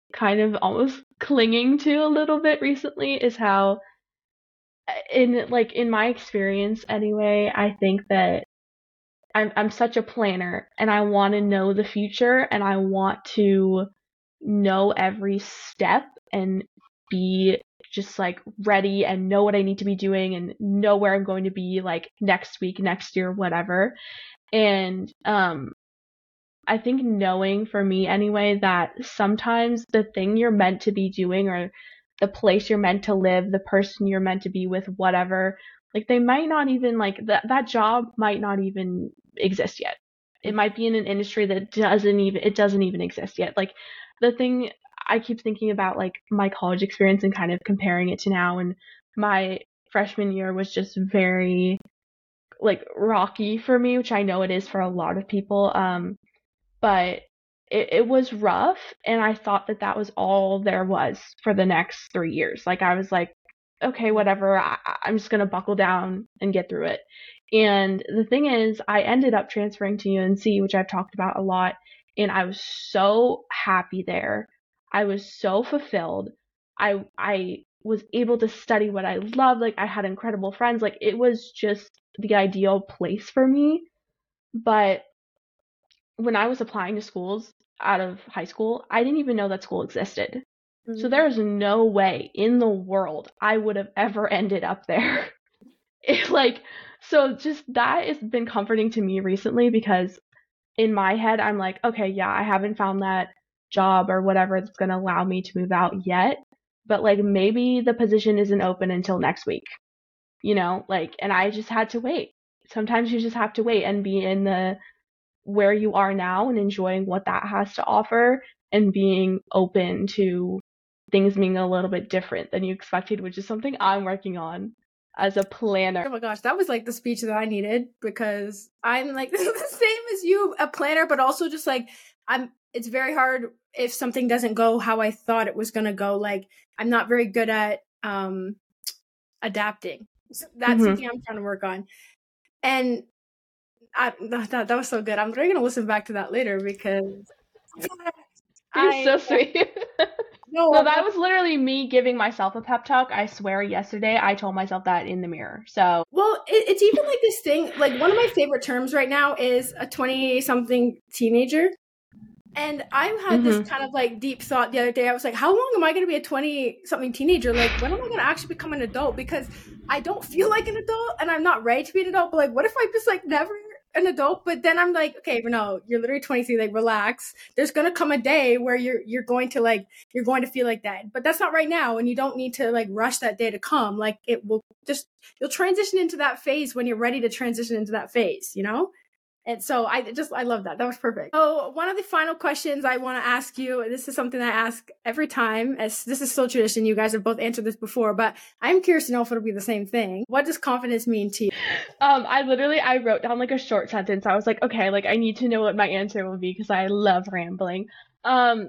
Speaker 2: kind of almost clinging to a little bit recently is how in my experience anyway, I think that I'm such a planner and I want to know the future and I want to know every step and be just like ready and know what I need to be doing and know where I'm going to be like next week, next year, whatever. And I think knowing for me anyway that sometimes the thing you're meant to be doing or the place you're meant to live, the person you're meant to be with, whatever, like they might not even like that job might not even exist yet. It might be in an industry that doesn't even exist yet. Like the thing I keep thinking about like my college experience and kind of comparing it to now, and my freshman year was just very like rocky for me, which I know it is for a lot of people. But it was rough, and I thought that was all there was for the next 3 years. Like I was like, okay, whatever, I'm just gonna buckle down and get through it. And the thing is, I ended up transferring to UNC, which I've talked about a lot, and I was so happy there. I was so fulfilled. I was able to study what I loved. Like I had incredible friends. Like it was just the ideal place for me. But when I was applying to schools out of high school, I didn't even know that school existed. So there is no way in the world I would have ever ended up there. So just that has been comforting to me recently because in my head, I'm like, okay, yeah, I haven't found that job or whatever that's going to allow me to move out yet. But like maybe the position isn't open until next week, and I just had to wait. Sometimes you just have to wait and be in the where you are now and enjoying what that has to offer and being open to things being a little bit different than you expected, which is something I'm working on as a planner.
Speaker 1: Oh my gosh, that was like the speech that I needed because I'm like the same as you, a planner, but also just like it's very hard if something doesn't go how I thought it was going to go. Like I'm not very good at adapting. So that's something I'm trying to work on. And that was so good. I'm really going to listen back to that later because
Speaker 2: you're so sweet. No, that was literally me giving myself a pep talk. I swear yesterday I told myself that in the mirror. So,
Speaker 1: well, it's even like this thing, like one of my favorite terms right now is a 20-something teenager. And I've had this kind of like deep thought the other day. I was like, how long am I going to be a 20-something teenager? Like, when am I going to actually become an adult? Because I don't feel like an adult and I'm not ready to be an adult. But like, what if I just like never an adult? But then I'm like, okay, no, you're literally 23. Like, relax. There's going to come a day where you're going to feel like that. But that's not right now. And you don't need to like rush that day to come. Like it will you'll transition into that phase when you're ready to transition into that phase, And so I love that. That was perfect. So one of the final questions I want to ask you, this is something I ask every time, as this is still tradition. You guys have both answered this before, but I'm curious to know if it'll be the same thing. What does confidence mean to you?
Speaker 2: I wrote down like a short sentence. I was like, okay, like I need to know what my answer will be because I love rambling. But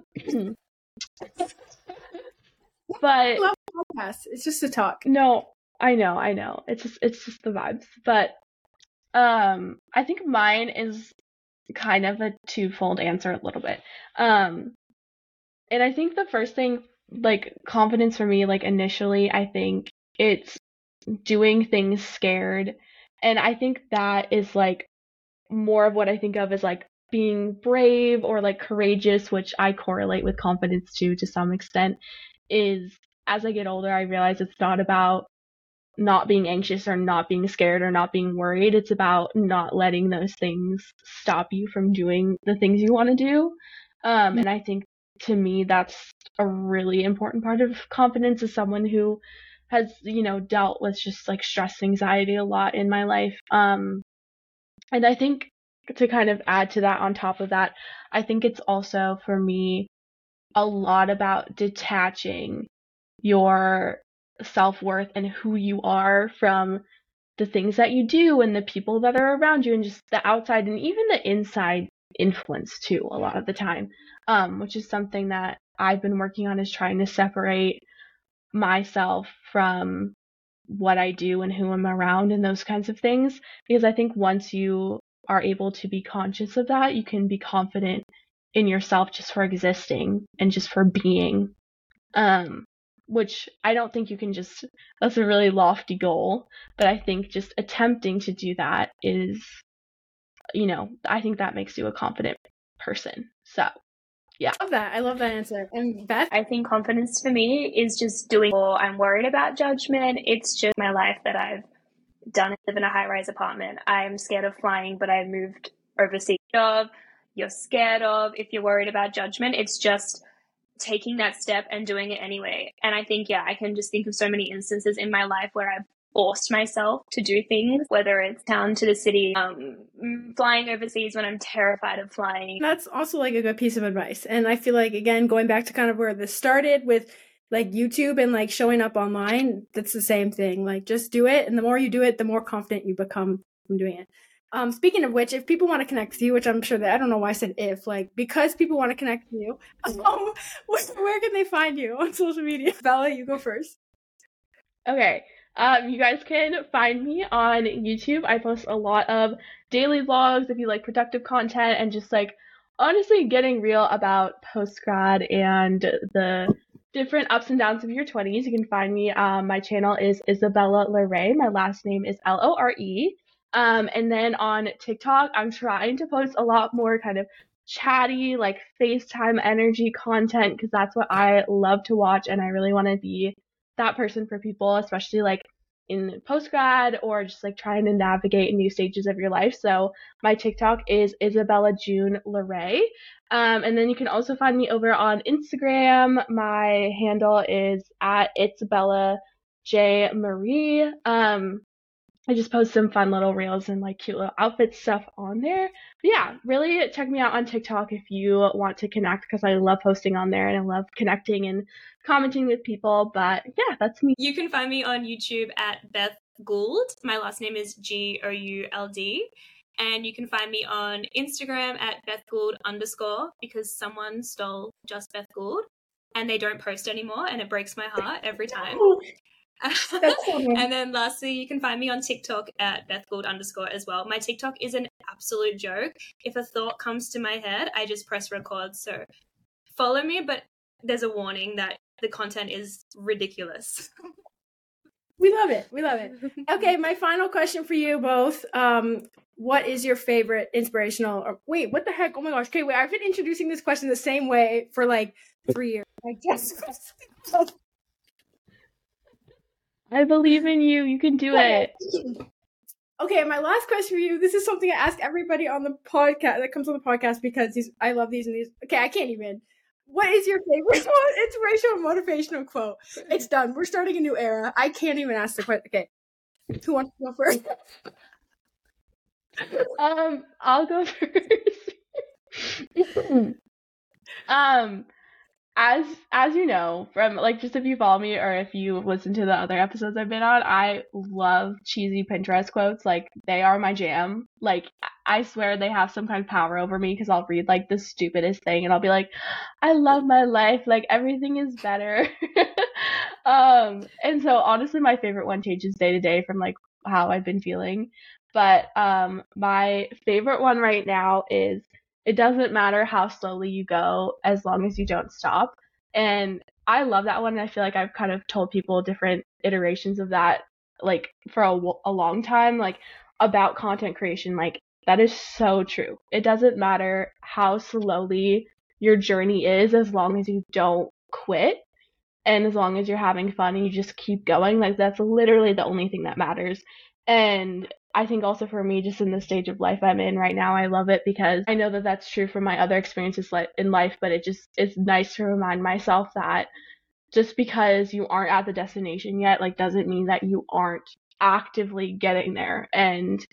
Speaker 1: I love podcasts. It's just a talk.
Speaker 2: No, I know. It's just the vibes. But I think mine is kind of a twofold answer a little bit. And I think the first thing, like confidence for me, like initially, I think it's doing things scared. And I think that is like more of what I think of as like being brave or like courageous, which I correlate with confidence to some extent, is as I get older, I realize it's not about not being anxious or not being scared or not being worried. It's about not letting those things stop you from doing the things you want to do. And I think to me, that's a really important part of confidence as someone who has, dealt with just like stress, anxiety a lot in my life. And I think to kind of add to that on top of that, I think it's also for me a lot about detaching your self-worth and who you are from the things that you do and the people that are around you and just the outside and even the inside influence too a lot of the time, which is something that I've been working on, is trying to separate myself from what I do and who I'm around and those kinds of things, because I think once you are able to be conscious of that, you can be confident in yourself just for existing and just for being. Which I don't think you can just, that's a really lofty goal, but I think just attempting to do that is, I think that makes you a confident person. So, yeah.
Speaker 1: I love that answer. And Beth?
Speaker 3: I think confidence for me is just doing more. I'm worried about judgment. It's just my life that I've done. I live in a high-rise apartment. I'm scared of flying, but I moved overseas. You're scared of, if you're worried about judgment, it's just taking that step and doing it anyway. And I think, I can just think of so many instances in my life where I've forced myself to do things, whether it's down to the city, flying overseas when I'm terrified of flying.
Speaker 1: That's also like a good piece of advice. And I feel like, again, going back to kind of where this started with like YouTube and like showing up online, that's the same thing. Like just do it. And the more you do it, the more confident you become from doing it. Speaking of which, if people want to connect with you, which I'm sure that, I don't know why I said if, like, because people want to connect with you, where can they find you on social media? Bella, you go first.
Speaker 2: Okay. You guys can find me on YouTube. I post a lot of daily vlogs if you like productive content and just like honestly getting real about post-grad and the different ups and downs of your 20s. You can find me. My channel is Isabella Lore. My last name is Lore. And then on TikTok, I'm trying to post a lot more kind of chatty, like FaceTime energy content because that's what I love to watch and I really want to be that person for people, especially like in post-grad or just like trying to navigate new stages of your life. So my TikTok is Isabella June Lore. And then you can also find me over on Instagram. My handle is at Isabella J Marie. I just post some fun little reels and like cute little outfit stuff on there. But yeah, really check me out on TikTok if you want to connect because I love posting on there and I love connecting and commenting with people. But yeah, that's me.
Speaker 3: You can find me on YouTube at Beth Gould. My last name is Gould. And you can find me on Instagram at Beth Gould _ because someone stole just Beth Gould and they don't post anymore and it breaks my heart every time. And then lastly, you can find me on TikTok at Beth Gould _ as well. My TikTok is an absolute joke. If a thought comes to my head, I just press record. So follow me, but there's a warning that the content is ridiculous.
Speaker 1: We love it. Okay, my final question for you both. What is your favorite inspirational, or wait, what the heck? Oh my gosh. Okay, wait, I've been introducing this question the same way for like 3 years. I guess.
Speaker 2: I believe in you. You can do it.
Speaker 1: Okay, my last question for you. This is something I ask everybody on the podcast that comes on the podcast because I love these and these. Okay, I can't even. What is your favorite inspirational motivational quote? It's done. We're starting a new era. I can't even ask the question. Okay, who wants to go first?
Speaker 2: I'll go first. As you know, from like just if you follow me or if you listen to the other episodes I've been on, I love cheesy Pinterest quotes. Like they are my jam. Like I swear they have some kind of power over me because I'll read like the stupidest thing and I'll be like, I love my life. Like everything is better. And so honestly, my favorite one changes day to day from like how I've been feeling. But my favorite one right now is, it doesn't matter how slowly you go as long as you don't stop. And I love that one. And I feel like I've kind of told people different iterations of that, like for a long time, like about content creation. Like that is so true. It doesn't matter how slowly your journey is as long as you don't quit. And as long as you're having fun and you just keep going, like that's literally the only thing that matters. And I think also for me, just in the stage of life I'm in right now, I love it because I know that that's true for my other experiences in life, but it's nice to remind myself that just because you aren't at the destination yet, like doesn't mean that you aren't actively getting there and,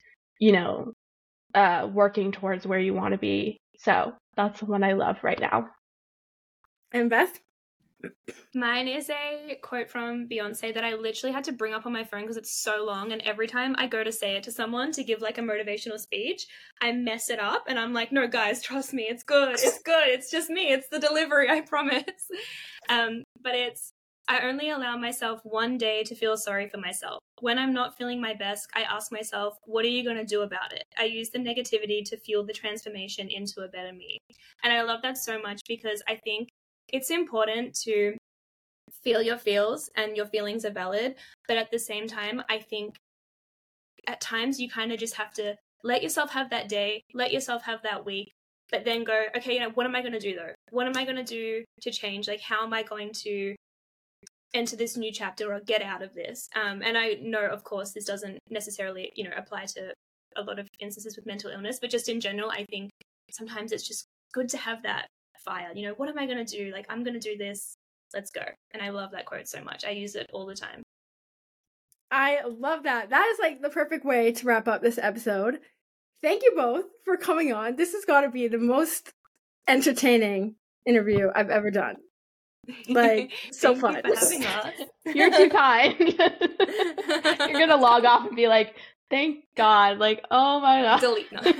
Speaker 2: working towards where you want to be. So that's the one I love right now.
Speaker 1: And Beth?
Speaker 3: Mine is a quote from Beyonce that I literally had to bring up on my phone because it's so long, and every time I go to say it to someone to give like a motivational speech, I mess it up and I'm like, no guys, trust me, it's good, it's just me, it's the delivery, I promise. But it's, I only allow myself one day to feel sorry for myself. when I'm not feeling my best, I ask myself, what are you going to do about it? I use the negativity to fuel the transformation into a better me. And I love that so much because I think it's important to feel your feels, and your feelings are valid. But at the same time, I think at times you kind of just have to let yourself have that day, let yourself have that week, but then go, okay, you know, what am I going to do though? What am I going to do to change? Like, how am I going to enter this new chapter or get out of this? And I know, of course, this doesn't necessarily, you know, apply to a lot of instances with mental illness, but just in general, I think sometimes it's just good to have that fire. You know, what am I going to do? Like, I'm going to do this. Let's go. And I love that quote so much. I use it all the time.
Speaker 1: I love that. That is like the perfect way to wrap up this episode. Thank you both for coming on. This has got to be the most entertaining interview I've ever done. Like, so fun.
Speaker 3: Thank you for having us.
Speaker 2: You're too kind. You're gonna log off and be like, thank God. Like, oh my God.
Speaker 3: Delete. No.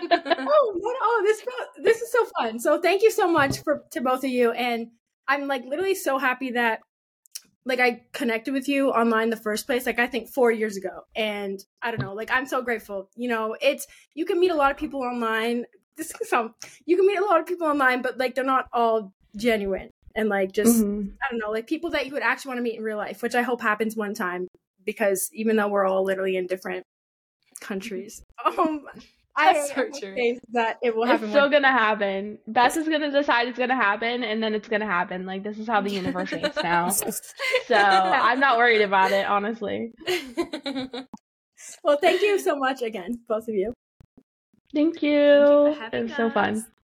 Speaker 1: This is so fun. So thank you so much to both of you. And I'm like literally so happy that like I connected with you online the first place, like I think 4 years ago. And I don't know, like I'm so grateful. You know, you can meet a lot of people online. You can meet a lot of people online, but like they're not all genuine. And like just, I don't know, like people that you would actually want to meet in real life, which I hope happens one time, because even though we're all literally in different countries,
Speaker 2: That's so true.
Speaker 1: That it will happen.
Speaker 2: It's still gonna happen. Beth is gonna decide it's gonna happen, and then it's gonna happen. Like, this is how the universe is now. So I'm not worried about it, honestly.
Speaker 1: Well, thank you so much again, both of you.
Speaker 2: Thank you.
Speaker 3: Thank you for having
Speaker 2: It was so fun.
Speaker 3: us.